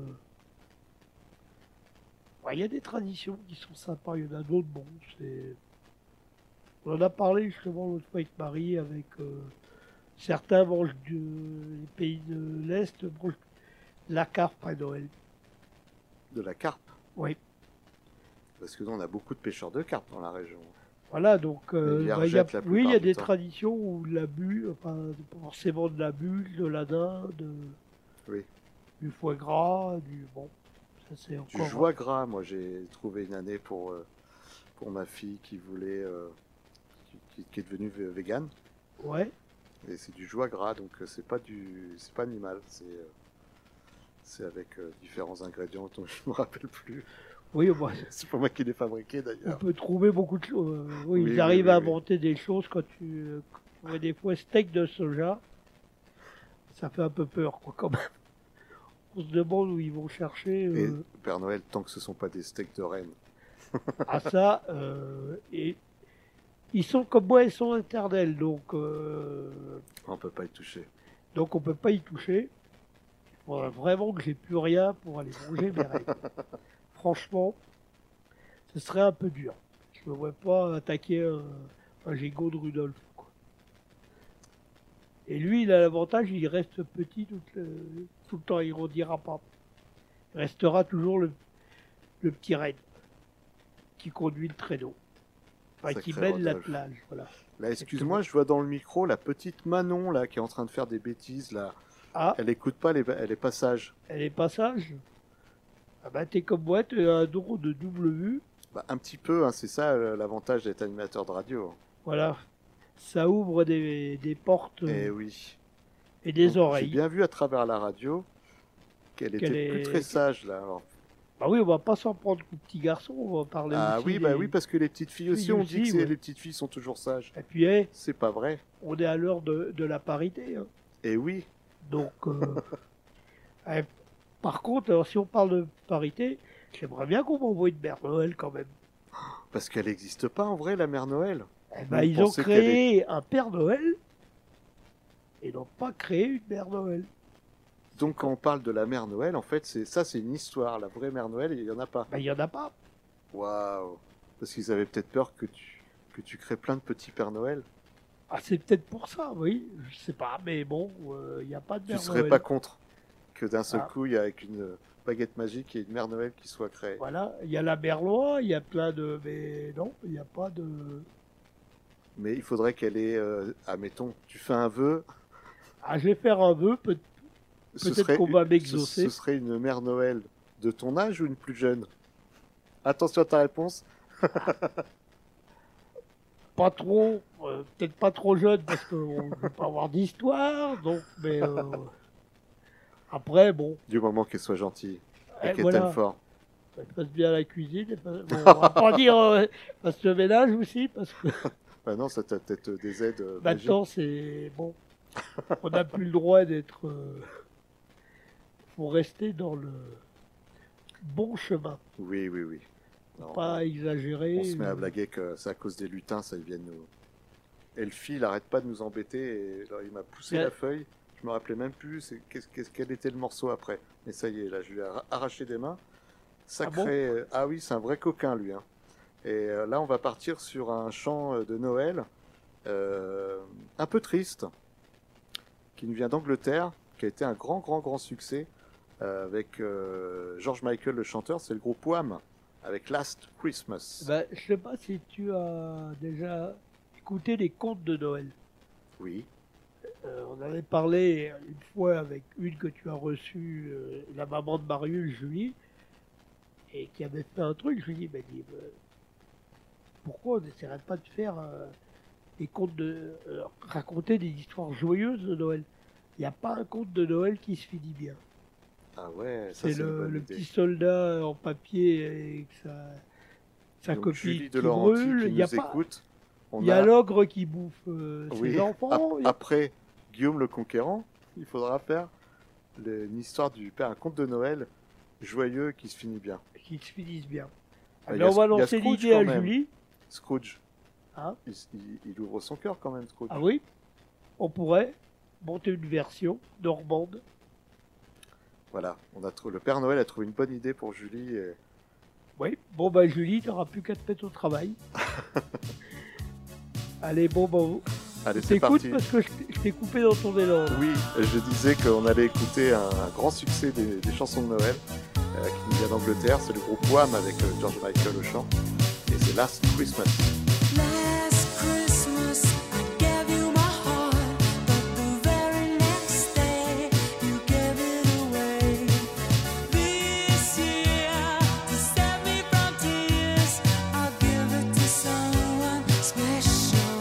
Ouais, il y a des traditions qui sont sympas, il y en a d'autres, bon, c'est. On en a parlé justement l'autre fois avec Marie, avec euh, certains mangent du... les pays de l'Est mangent la carpe à Noël. De la carpe, Oui. parce que nous, on a beaucoup de pêcheurs de carpe dans la région. Voilà, donc euh, Mais ils les bah, il y a, rejettent la oui, il y a plupart du des temps. traditions où la bulle, enfin, pas forcément de la bulle, de la dinde, Oui. du foie gras, du bon, ça c'est Du encore. joie gras, moi j'ai trouvé une année pour, euh, pour ma fille qui voulait, euh, qui, qui- qui est devenue vé- végane. Ouais. Et c'est du joie gras, donc euh, c'est pas du, c'est pas animal, c'est, euh, c'est avec euh, différents ingrédients dont je me rappelle plus. Oui, bah, C'est pas moi qui l'ai fabriqué on d'ailleurs. peut trouver beaucoup de choses. Euh, oui, Oui, ils oui, arrivent oui, à oui. inventer des choses quand tu, euh, quand tu vois des fois steak de soja. Ça fait un peu peur, quoi, quand même. On se demande où ils vont chercher Et euh, Père Noël, tant que ce sont pas des steaks de reine. à ça. euh, et ils sont comme moi, ils sont éternels, donc euh, On peut pas y toucher. donc on peut pas y toucher. Il faudrait vraiment que j'ai plus rien pour aller manger mes règles. Franchement, ce serait un peu dur. Je ne me vois pas attaquer un, un gigot de Rudolf, quoi. Et lui, il a l'avantage, il reste petit tout le, tout le temps, il grandira pas. Il restera toujours le, le petit raid qui conduit le traîneau. Enfin, qui Sacré mène Rodolphe. l'attelage, voilà. Là, excuse-moi, je vois dans le micro la petite Manon là qui est en train de faire des bêtises là. Ah, Elle écoute pas, elle est, elle est pas sage. elle est pas sage. Ah bah t'es comme moi, t'es un drôle de double vue. Bah, un petit peu, hein, c'est ça euh, l'avantage d'être animateur de radio. Voilà. Ça ouvre des, des portes Eh euh, oui. et des Donc, J'ai oreilles. bien vu à travers la radio qu'elle Qu'elle était plus est- très sage là. Alors, Bah oui, on va pas s'en prendre qu'aux petits garçons, on va parler ah aussi oui, bah des- oui, parce que les petites filles aussi, filles on dit que aussi, c'est- ouais. les petites filles sont toujours sages. Et puis, eh, C'est pas vrai. on est à l'heure de, de la parité. Hein. Et oui, Donc, euh, eh, par contre, alors, si on parle de parité, j'aimerais bien qu'on m'envoie une mère Noël quand même. parce qu'elle n'existe pas en vrai, la mère Noël. Eh ben, Vous ils ont pensez qu'elle créé un Père Noël et n'ont pas créé une mère Noël. Donc quand on parle de la mère Noël, en fait, c'est ça, c'est une histoire. La vraie mère Noël, il y en a pas. Ben, il n'y en a pas. Waouh. Parce qu'ils avaient peut-être peur que tu que tu crées plein de petits Pères Noël. Ah, c'est peut-être pour ça, oui. Je sais pas, mais bon, euh, il n'y a pas de Tu mère serais Noël. pas contre que d'un seul Ah. coup, il y a avec une euh, baguette magique et une mère Noël qui soit créée. Voilà, il y a la Merlois, il y a plein de... Mais non, il n'y a pas de... Mais il faudrait qu'elle ait, euh, admettons, tu fais un vœu, Ah, je vais faire un vœu, peut ce Peut-être serait qu'on une- va ce- m'exaucer. Ce serait une mère Noël de ton âge ou une plus jeune? Attention à ta réponse. pas trop, euh, peut-être pas trop jeune parce qu'on ne veut pas avoir d'histoire, donc, mais euh, après, bon, Du moment qu'elle soit gentille et eh, qu'elle voilà, t'aime fort. elle fasse bien la cuisine, elle fasse- bon, on va pas dire, euh, elle fasse le ménage aussi, parce que Bah non, ça t'a peut-être des aides euh, magiques. maintenant, c'est, bon, on n'a plus le droit d'être, euh, faut rester dans le bon chemin, Oui, oui, oui. Non, pas exagérer. on se met à euh, blaguer que c'est à cause des lutins, ça ils viennent nous. Elfie, il arrête pas de nous embêter et là, il m'a poussé Ouais. la feuille. Je me rappelais même plus c'est qu'est-ce, qu'est-ce- quel était le morceau après. Mais ça y est, là, je lui ai arra- arraché des mains. Sacré. euh, Ah, oui, c'est un vrai coquin lui. Hein. Et euh, là, on va partir sur un chant euh, de Noël euh, un peu triste, qui nous vient d'Angleterre, qui a été un grand, grand, grand succès euh, avec euh, George Michael, le chanteur. C'est le groupe Wham avec Last Christmas. ben, je sais pas si tu as déjà écouté les contes de Noël. Oui. Euh, on avait parlé une fois avec une que tu as reçue, euh, la maman de Marius, Julie, et qui avait fait un truc. Je lui ai dit, mais dis, euh, pourquoi on n'essaierait pas de faire euh, des contes de. euh, raconter des histoires joyeuses de Noël? Il n'y a pas un conte de Noël qui se finit bien. Ah ouais, ça C'est c'est une le, bonne le idée. petit soldat en papier et que sa, sa Donc, copine Julie qui de Laurenti brûle. qui Il y a, nous pas, écoute. On il y a a- l'ogre qui bouffe euh, Oui, ses enfants. ap- après Guillaume le Conquérant, il faudra faire le- une histoire du père, un conte de Noël joyeux qui se finit bien. Qui se finissent bien. Ah, il Mais y a on va Sc- il y a lancer Scrooge l'idée à quand même. Julie. Scrooge, Hein il, il- il ouvre son cœur quand même, Scrooge. Ah oui, on pourrait. monter une version normande. Voilà, on a trou- le Père Noël a trouvé une bonne idée pour Julie. Et... Oui, bon bah Julie, t'auras plus qu'à te mettre au travail. Allez, bon bah, Allez, c'est t'écoutes parti. parce que je t'ai- je t'ai coupé dans ton élan. là. Oui, je disais qu'on allait écouter un, un grand succès des, des chansons de Noël euh, qui nous vient d'Angleterre. C'est le groupe Wham avec euh, George Michael au chant. Et c'est Last Christmas. Last Christmas I gave you my heart, but the very next day you gave it away. This year, to save me from tears, I'll give it to someone special.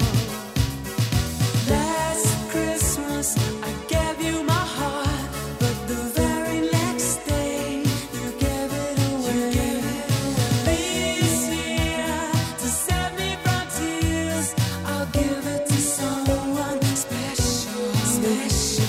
Last Christmas I gave you my heart, but the very next day you gave it away. This year, to save me from tears, I'll give it to someone special, special.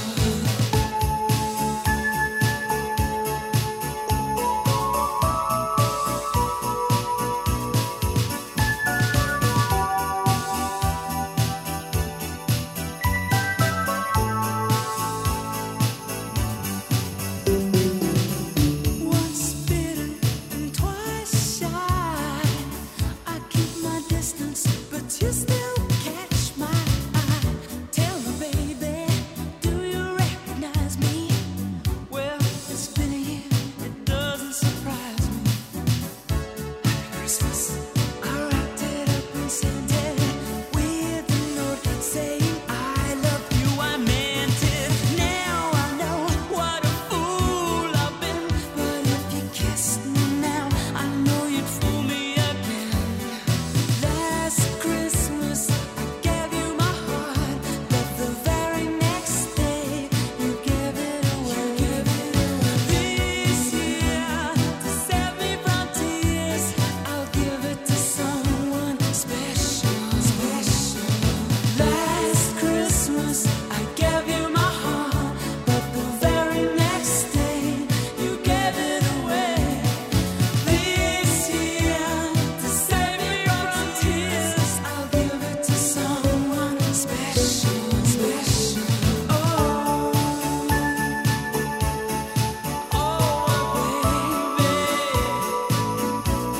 Once bitten and twice shy, I keep my distance, but you still catch my eye. Tell me, baby, do you recognize me? Well, it's been a year, it doesn't surprise me. Christmas, I wrapped it up and sent it with a note saying I love you. I meant it. Now I know what a fool I've been. But if you kissed me now, I know you'd fool me again. Last Christmas I gave you my heart, but the very next day you gave it away. This year, to save me from tears, I'll give it to someone special, special. Last Christmas I gave you my heart, but the very next day you gave it away. This year, to save me from tears, I'll give it to someone special, special. Oh, oh, baby.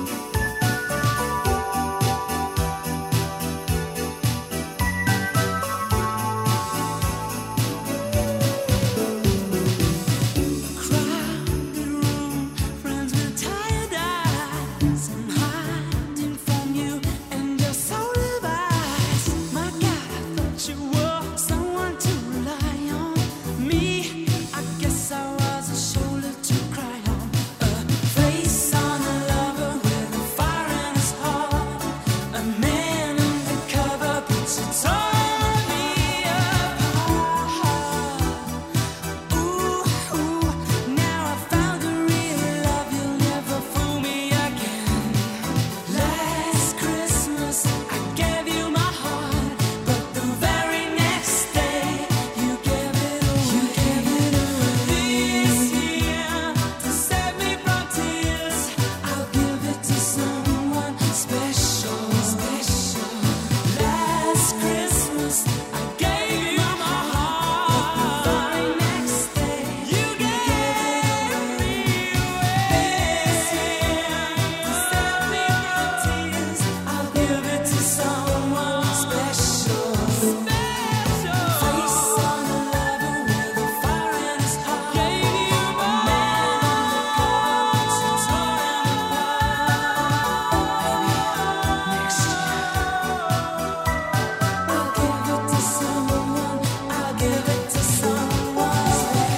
Crowded room, friends with tired eyes. I'm hiding from you, and you're so revised. My God, I thought you were someone to rely on. Me, I guess I was a shoulder to cry on. A face on a lover with a fire in his heart. A man undercover puts it on me apart. Ooh, ooh, now I found a real love, you'll never fool me again. Last Christmas I gave you my heart, but the very next day you gave it away. This year, to save me from tears, I'll give it to someone special, special. Last Christmas I gave you my heart, but the very next day you gave me away. This year, to save me from tears, I'll give it to someone special, special. Face on a lover with a fire in his heart. Gave you my man undercover, so torn apart. Maybe next year I'll give it to someone. I'll give it to someone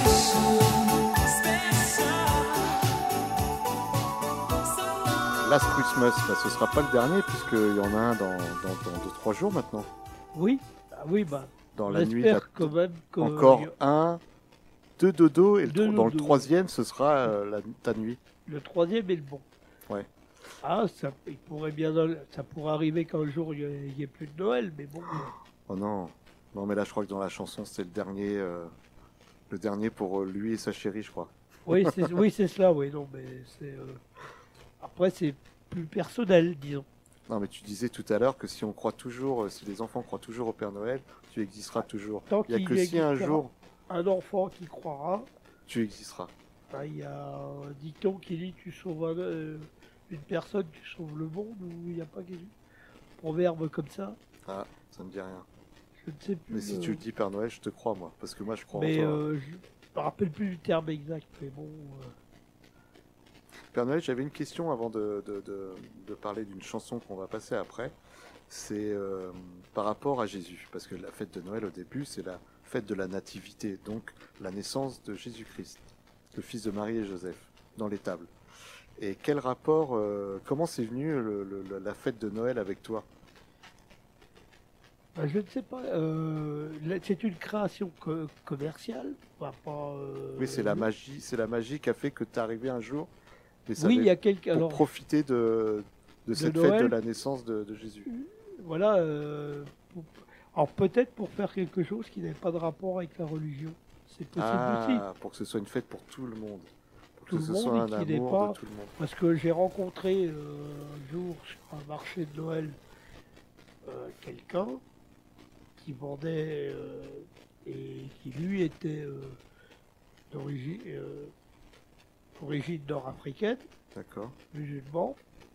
special, special. Last Christmas, bah, ce sera pas le dernier puisqu'il y en a un dans, dans, dans deux trois jours maintenant. Oui, ah oui, bah, Dans on la nuit, t'as espère quand même que encore un, deux dodo et le Deux tro- dans le dodos. troisième, ce sera euh, la, ta nuit. le troisième est le bon. Ouais. Ah, ça, il pourrait bien, dans le- ça pourrait arriver qu'un jour il n'y ait, plus de Noël, mais bon. Oh non, non mais là je crois que dans la chanson c'est le dernier, euh, le dernier pour euh, lui et sa chérie, je crois. Oui, c'est oui, c'est cela, oui, non, mais c'est. euh, Après, c'est plus personnel, disons. Non, mais tu disais tout à l'heure que si on croit toujours, euh, si les enfants croient toujours au Père Noël, tu existeras toujours. Tant Il n'y a qu'il que si un existera jour un enfant qui croira, tu existeras. hein, il y a un dicton qui dit tu sauves un- euh, une personne, tu sauves le monde, ou il n'y a pas quelque proverbe comme ça. Ah, ça me dit rien. Je ne sais plus. Mais si euh, tu le dis Père Noël, je te crois, moi. Parce que moi, je crois mais en toi. euh, je me rappelle plus du terme exact. Mais bon, euh, Père Noël, j'avais une question avant de, de, de, de parler d'une chanson qu'on va passer après. C'est euh, par rapport à Jésus. Parce que la fête de Noël, au début, c'est la fête de la nativité. Donc, la naissance de Jésus-Christ, le fils de Marie et Joseph, dans l'étable. Et quel rapport, euh, comment c'est venu le- le- la fête de Noël avec toi? bah, je ne sais pas. euh, là, c'est une création co- commerciale. Pas, pas, euh, Oui, c'est la magie, c'est la magie qui a fait que tu es arrivé un jour. Et ça Oui, avait- il y a quelqu'un. pour Alors, profiter de, de cette fête Noël. de la naissance de, de Jésus. voilà. euh, pour- alors peut-être pour faire quelque chose qui n'avait pas de rapport avec la religion. C'est possible aussi. Ah, pour que ce soit une fête pour tout le monde. Pour Tout que le ce monde soit et un qu'il n'ait amour pas- de tout le monde. Parce que j'ai rencontré euh, un jour sur un marché de Noël euh, quelqu'un qui vendait euh, et qui lui était euh, d'origine euh, d'origine nord-africaine, D'accord. musulman.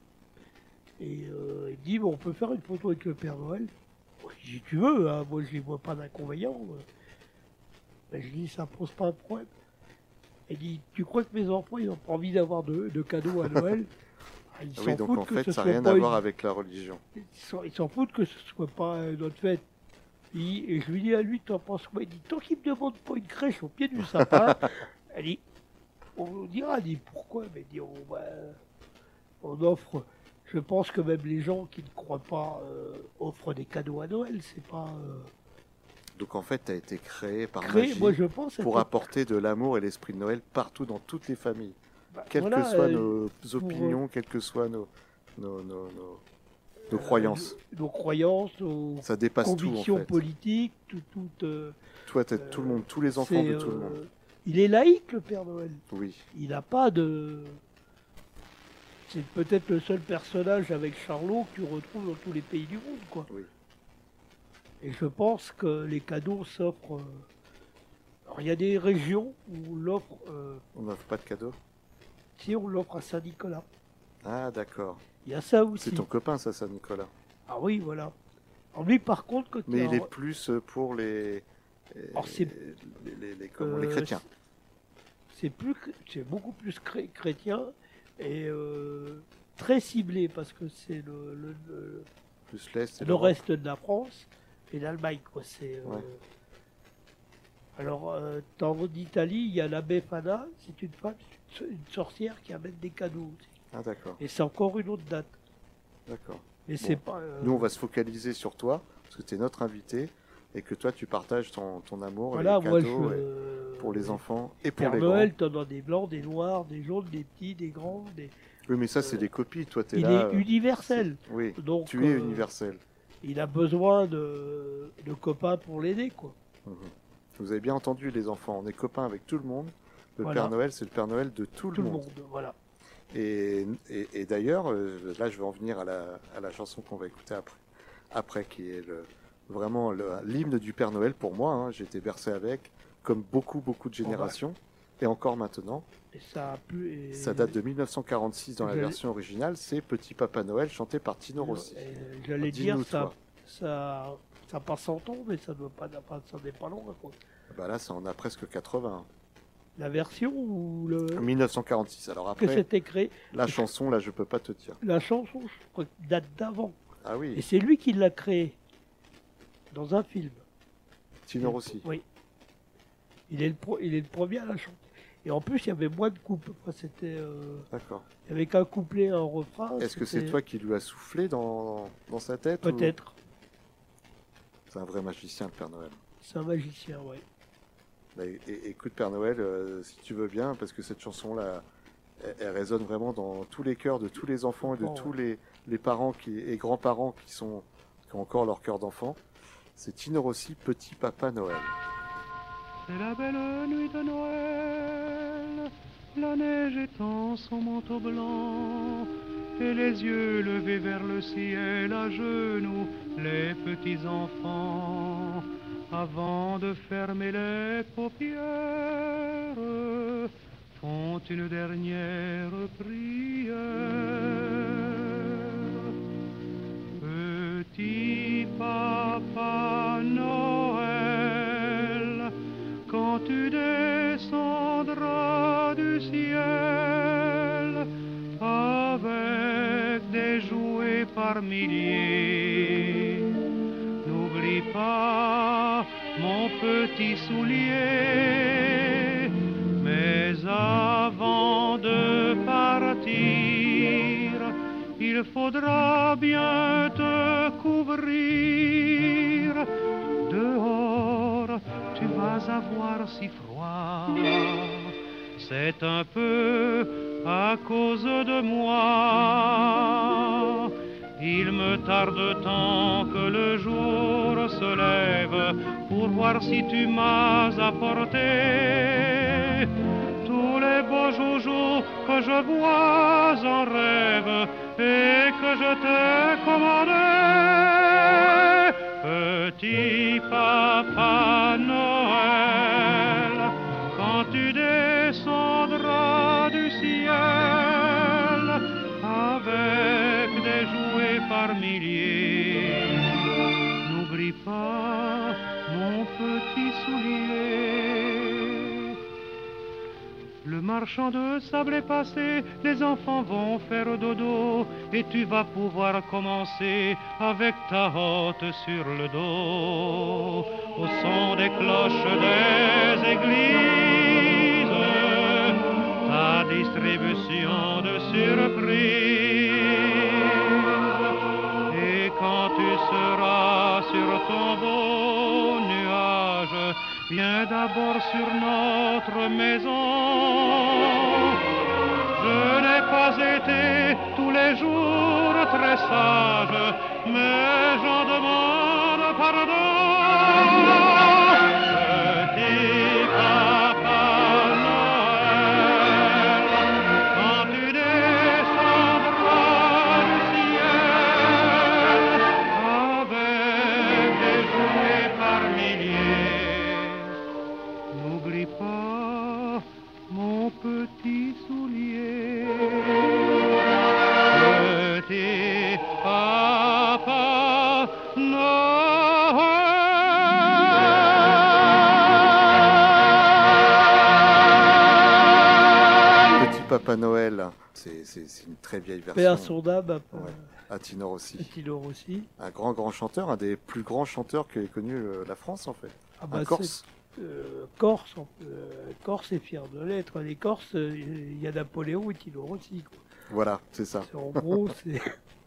Et euh, il dit bon, on peut faire une photo avec le Père Noël. Moi, je dis, si tu veux, hein, moi je n'y vois pas d'inconvénient. euh. Ben, je dis ça pose pas de problème. Il dit tu crois que mes enfants ils n'ont pas envie d'avoir de, de cadeaux à Noël? Ah, ils Ah s'en oui, donc foutent en que fait, ce ça soit n'a rien pas à une- voir avec la religion. Ils s'en- ils s'en foutent que ce soit pas euh, notre fête. Il- et je lui dis à lui, t'en penses quoi? Il dit, tant qu'il me demande pas une crèche au pied du sapin, elle dit, on vous dira, elle dit, pourquoi? Mais elle dit, on, bah, on offre, je pense que même les gens qui ne croient pas euh, offrent des cadeaux à Noël, c'est pas euh, Donc en fait, tu as été créé par créé, magie moi je pense. pour être- apporter de l'amour et l'esprit de Noël partout dans toutes les familles. bah, Quelles voilà, que soient euh, nos opinions, quelles que soient nos, nos, nos, nos- nos euh, croyances. nos croyances, nos Ça dépasse tout en convictions fait. politiques, tout, tout, euh, Toi, t'es euh, tout le monde, tous les enfants c'est, de tout le euh, monde. Il est laïque, le Père Noël. Oui. Il n'a pas de. C'est peut-être le seul personnage avec Charlot que tu retrouves dans tous les pays du monde, quoi. Oui. Et je pense que les cadeaux s'offrent. euh, Alors il y a des régions où l'offre, euh, On n'offre pas de cadeaux. si on l'offre à Saint-Nicolas. Ah, d'accord. Il y a ça aussi. C'est ton copain, ça, Saint-Nicolas. Ah oui, voilà. Alors lui, par contre, quand Mais il il a- est plus pour les, Alors, c'est- les, les, les- comment, les euh, chrétiens. c'est plus, chr- c'est beaucoup plus chré- chrétien et euh, très ciblé parce que c'est le, le- le- Plus l'Est et le l'Europe. reste de la France et l'Allemagne, quoi. C'est. euh, Ouais. Alors, euh, en Italie, il y a la Befana, c'est une femme, c'est une sorcière qui amène des cadeaux aussi. Ah, d'accord. Et c'est encore une autre date. D'accord. Mais c'est pas. euh, Nous, on va se focaliser sur toi, parce que tu es notre invité, et que toi, tu partages ton, ton amour voilà, et les moi cadeaux je. et pour les enfants et pour Père les Noël, t'en as des blancs, des noirs, des jaunes, des petits, des grands. Des... grands. Oui, mais ça, c'est euh, des copies. Toi, tu es Il là. est euh, universel. Oui, Donc, tu es euh, universel. Il a besoin de, de copains pour l'aider, quoi. Mhm. Vous avez bien entendu, les enfants, on est copains avec tout le monde. Le Voilà. Père Noël, c'est le Père Noël de tout, Tout le monde. voilà. Et, et, et d'ailleurs, euh, là, je vais en venir à la, à la chanson qu'on va écouter après, après qui est le, vraiment le- l'hymne du Père Noël pour moi. Hein, j'ai été bercé avec, comme beaucoup, beaucoup de générations, et encore maintenant. Et ça a pu. Et... Ça date de mille neuf cent quarante-six dans la Je- version originale. C'est Petit Papa Noël chanté par Tino Rossi. Et J'allais Dis-nous, dire, ça, toi. ça, ça passe cent ans, mais ça doit pas, pas- ça n'est pas long, quoi. Bah là, ça en a presque quatre-vingts. La version ou le mille neuf cent quarante-six. Alors que après, c'était créé, la chanson, là, je peux pas te dire. la chanson, je crois, que date d'avant. Ah Et oui, c'est lui qui l'a créé dans un film. Tino Rossi. Oui. Il est le, pro- il est le premier à la chanter. Et en plus, il y avait moins de couples. Enfin, c'était, euh, D'accord. il y avait qu'un couplet, un refrain. Est-ce que c'est c'était- toi qui lui as soufflé dans, dans sa tête ou- Peut-être. C'est un vrai magicien, le Père Noël. C'est un magicien, ouais. Bah, é- é- écoute, Père Noël, euh, si tu veux bien, parce que cette chanson-là, elle, elle résonne vraiment dans tous les cœurs de tous les enfants et de Oh, tous les, les parents qui, et grands-parents qui, sont, qui ont encore leur cœur d'enfant. C'est Tino Rossi, Petit Papa Noël. C'est la belle nuit de Noël, la neige étend son manteau blanc, et les yeux levés vers le ciel à genoux, les petits enfants, avant de fermer les paupières, font une dernière prière. Petit Papa Noël, quand tu descendras du ciel avec des jouets par milliers, n'oublie pas mon petit soulier. Mais avant de partir, il faudra bien te couvrir. Dehors, tu vas avoir si froid. C'est un peu à cause de moi. Il me tarde tant que le jour se lève pour voir si tu m'as apporté tous les beaux joujoux que je vois en rêve et que je t'ai commandé. Petit Papa Noël, quand tu descendras du ciel avec des jouets par milliers, n'oublie pas mon petit soulier. Le marchand de sable est passé, les enfants vont faire dodo, et tu vas pouvoir commencer avec ta hotte sur le dos, au son des cloches des églises, ta distribution de surprises. Et quand tu seras sur ton beau nuage, viens d'abord sur notre maison. Je n'ai pas été tous les jours très sage, mais j'en demande pardon. Petit Papa Noël, quand tu descendras du ciel avec des jouets par milliers, n'oublie pas mon petit soulier. Petit Papa Noël. Petit Papa Noël, c'est c'est- c'est une très vieille Paix à version. son âme, Ouais. À Tinor aussi. Tino aussi. Un grand, grand chanteur, un des plus grands chanteurs qu'ait connu euh, la France en fait. Ah bah, un Corse. c'est- euh, Corse, on peut- euh, Corse est fier de l'être. Les Corses, euh, il y a Napoléon et Tino aussi. Quoi. Voilà, c'est ça. C'est- En gros, c'est.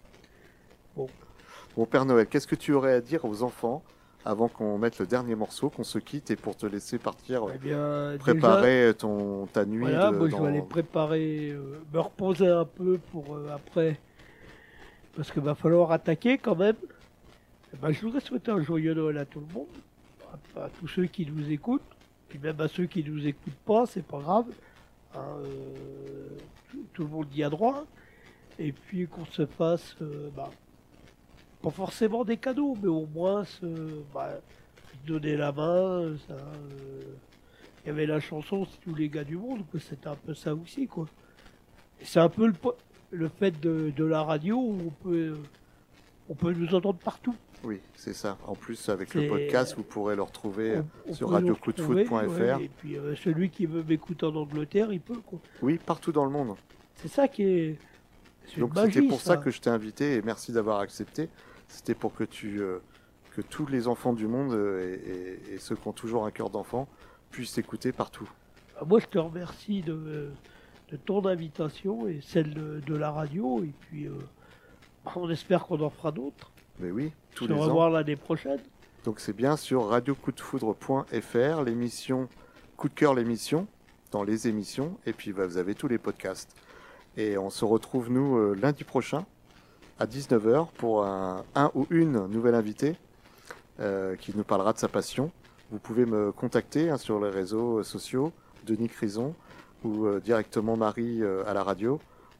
Bon Père Noël, qu'est-ce que tu aurais à dire aux enfants avant qu'on mette le dernier morceau, qu'on se quitte et pour te laisser partir euh, Eh bien, déjà, préparer ton, ta nuit voilà, de- moi je dans- vais aller préparer, euh, me reposer un peu pour euh, après, parce qu'il va falloir attaquer quand même. Eh ben, je voudrais souhaiter un joyeux Noël à tout le monde, à, à tous ceux qui nous écoutent, puis même à ceux qui nous écoutent pas, c'est pas grave. Hein, euh, tout, tout le monde y a droit. Et puis qu'on se fasse, euh, bah, pas forcément des cadeaux, mais au moins se bah, donner la main. Ça, euh, il y avait la chanson C'est tous les gars du monde, quoi, c'était un peu ça aussi, quoi. Et c'est un peu le, po- le fait de, de la radio où on peut, on peut nous entendre partout. Oui, c'est ça. En plus, avec le C'est- podcast, vous pourrez le retrouver On- on sur peut radio nous coup de retrouver, foot point F R. ouais, et puis euh, celui qui veut m'écouter en Angleterre, il peut, quoi. Oui, partout dans le monde. C'est ça qui est. C'est une Donc magie, c'était pour ça. ça que je t'ai invité et merci d'avoir accepté. C'était pour que tu, euh, que tous les enfants du monde euh, et, et- et ceux qui ont toujours un cœur d'enfant puissent écouter partout. Ah, moi, je te remercie de, de ton invitation et celle de, de la radio. Et puis, euh, on espère qu'on en fera d'autres. Mais oui, tous Se les ans. revoir l'année prochaine. Donc c'est bien sur radio coup de foudre point F R, l'émission Coup de cœur l'émission, dans les émissions, et puis bah, vous avez tous les podcasts. Et on se retrouve nous euh, lundi prochain à dix-neuf heures pour un, un ou une nouvelle invitée euh, qui nous parlera de sa passion. Vous pouvez me contacter hein, sur les réseaux sociaux, Denis Crison, ou euh, directement Marie euh, à la radio,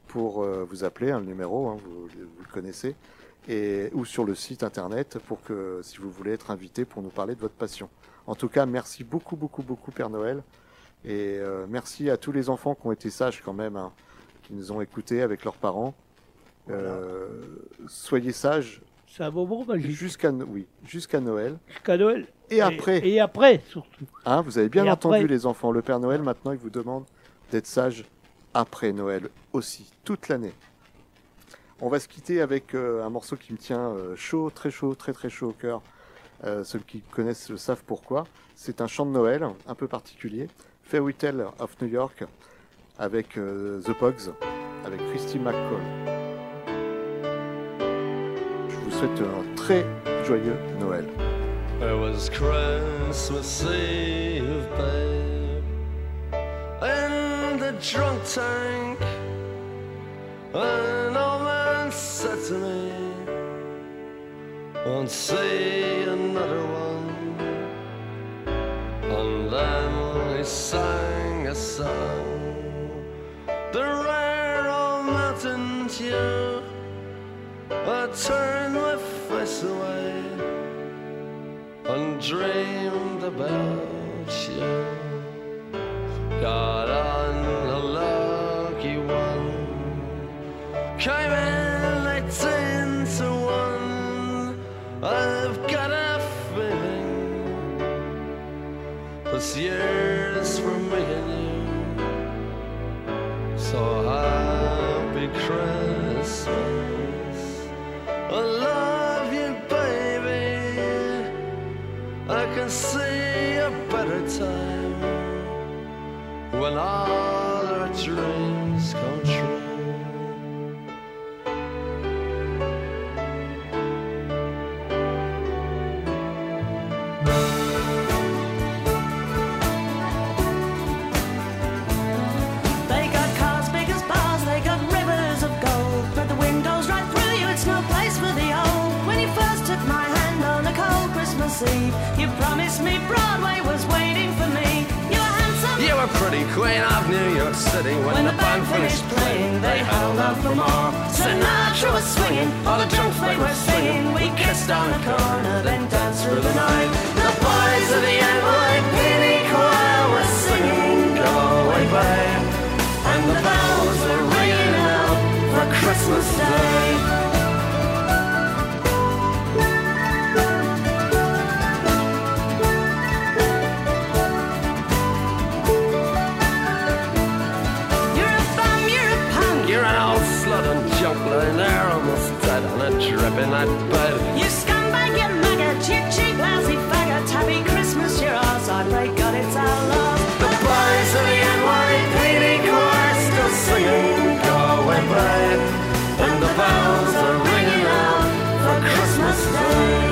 pour euh, vous appeler, hein, le numéro, hein, vous, vous le connaissez, et, ou sur le site internet pour que, si vous voulez être invité pour nous parler de votre passion. En tout cas, merci beaucoup, beaucoup, beaucoup, Père Noël. Et euh, merci à tous les enfants qui ont été sages quand même, hein, qui nous ont écoutés avec leurs parents. Euh, soyez sages. C'est un moment magique. Jusqu'à oui, jusqu'à Noël. Jusqu'à Noël. Et, et après. Et après, surtout. Hein, vous avez bien et entendu, après. les enfants. Le Père Noël, maintenant, il vous demande d'être sages après Noël aussi, toute l'année. On va se quitter avec euh, un morceau qui me tient euh, chaud, très chaud, très très chaud au cœur. Euh, ceux qui connaissent le savent pourquoi. C'est un chant de Noël un peu particulier. Fairy Tale of New York avec euh, The Pogues, avec Christy McCall. Je vous souhaite un très joyeux Noël. It was Christmas Eve, babe, in the drunk tank. An old man said to me, won't see another one. And then he sang a song, the rare old mountain tune. I turned my face away and dreamed about you. Got on a lucky one, came in eighteen to one. I've got a feeling this year's for me and you. So happy Christmas, I love you, baby. I can see a better time when all our dreams come true. They got cars big as bars, they got rivers of gold, but the windows right through you, it's no place for the old. When you first took my hand on a cold Christmas Eve, you promised me Broadway was waiting for me. You were handsome, You were pretty queen of New York City. When, when the band finished playing, they held out for more. Sinatra was swinging, all the drunks they were singing. We kissed on the corner, then danced through the night. The boys of the N Y P D choir were singing, Go Away Babe, and the bells were ringing out for Christmas Day. You're a bum, you're a punk, You're an old slut and junk lying there almost dead on a drip in that bed. you scumbag, you maggot, you cheap, lousy faggot. Happy Christmas, you're ours, I pray God it's our love. The boys of the N Y P D choir still singing, Go Away Babe, and the bells are ringing out for Christmas Day.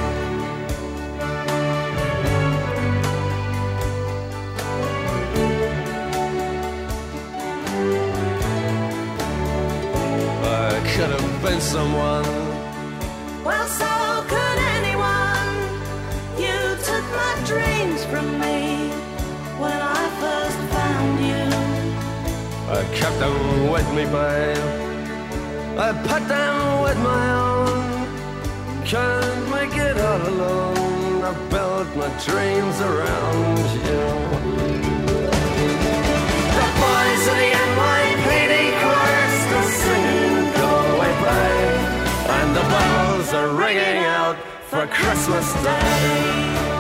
I could have been someone. Well, so could anyone. You took my dreams from me when I first found you. I kept them with me, babe. I put them with my own. Can't make it all alone. I built my dreams around you. The boys of the N Y P D choir still singing, Go Away Babe, and the bells are ringing out for Christmas Day.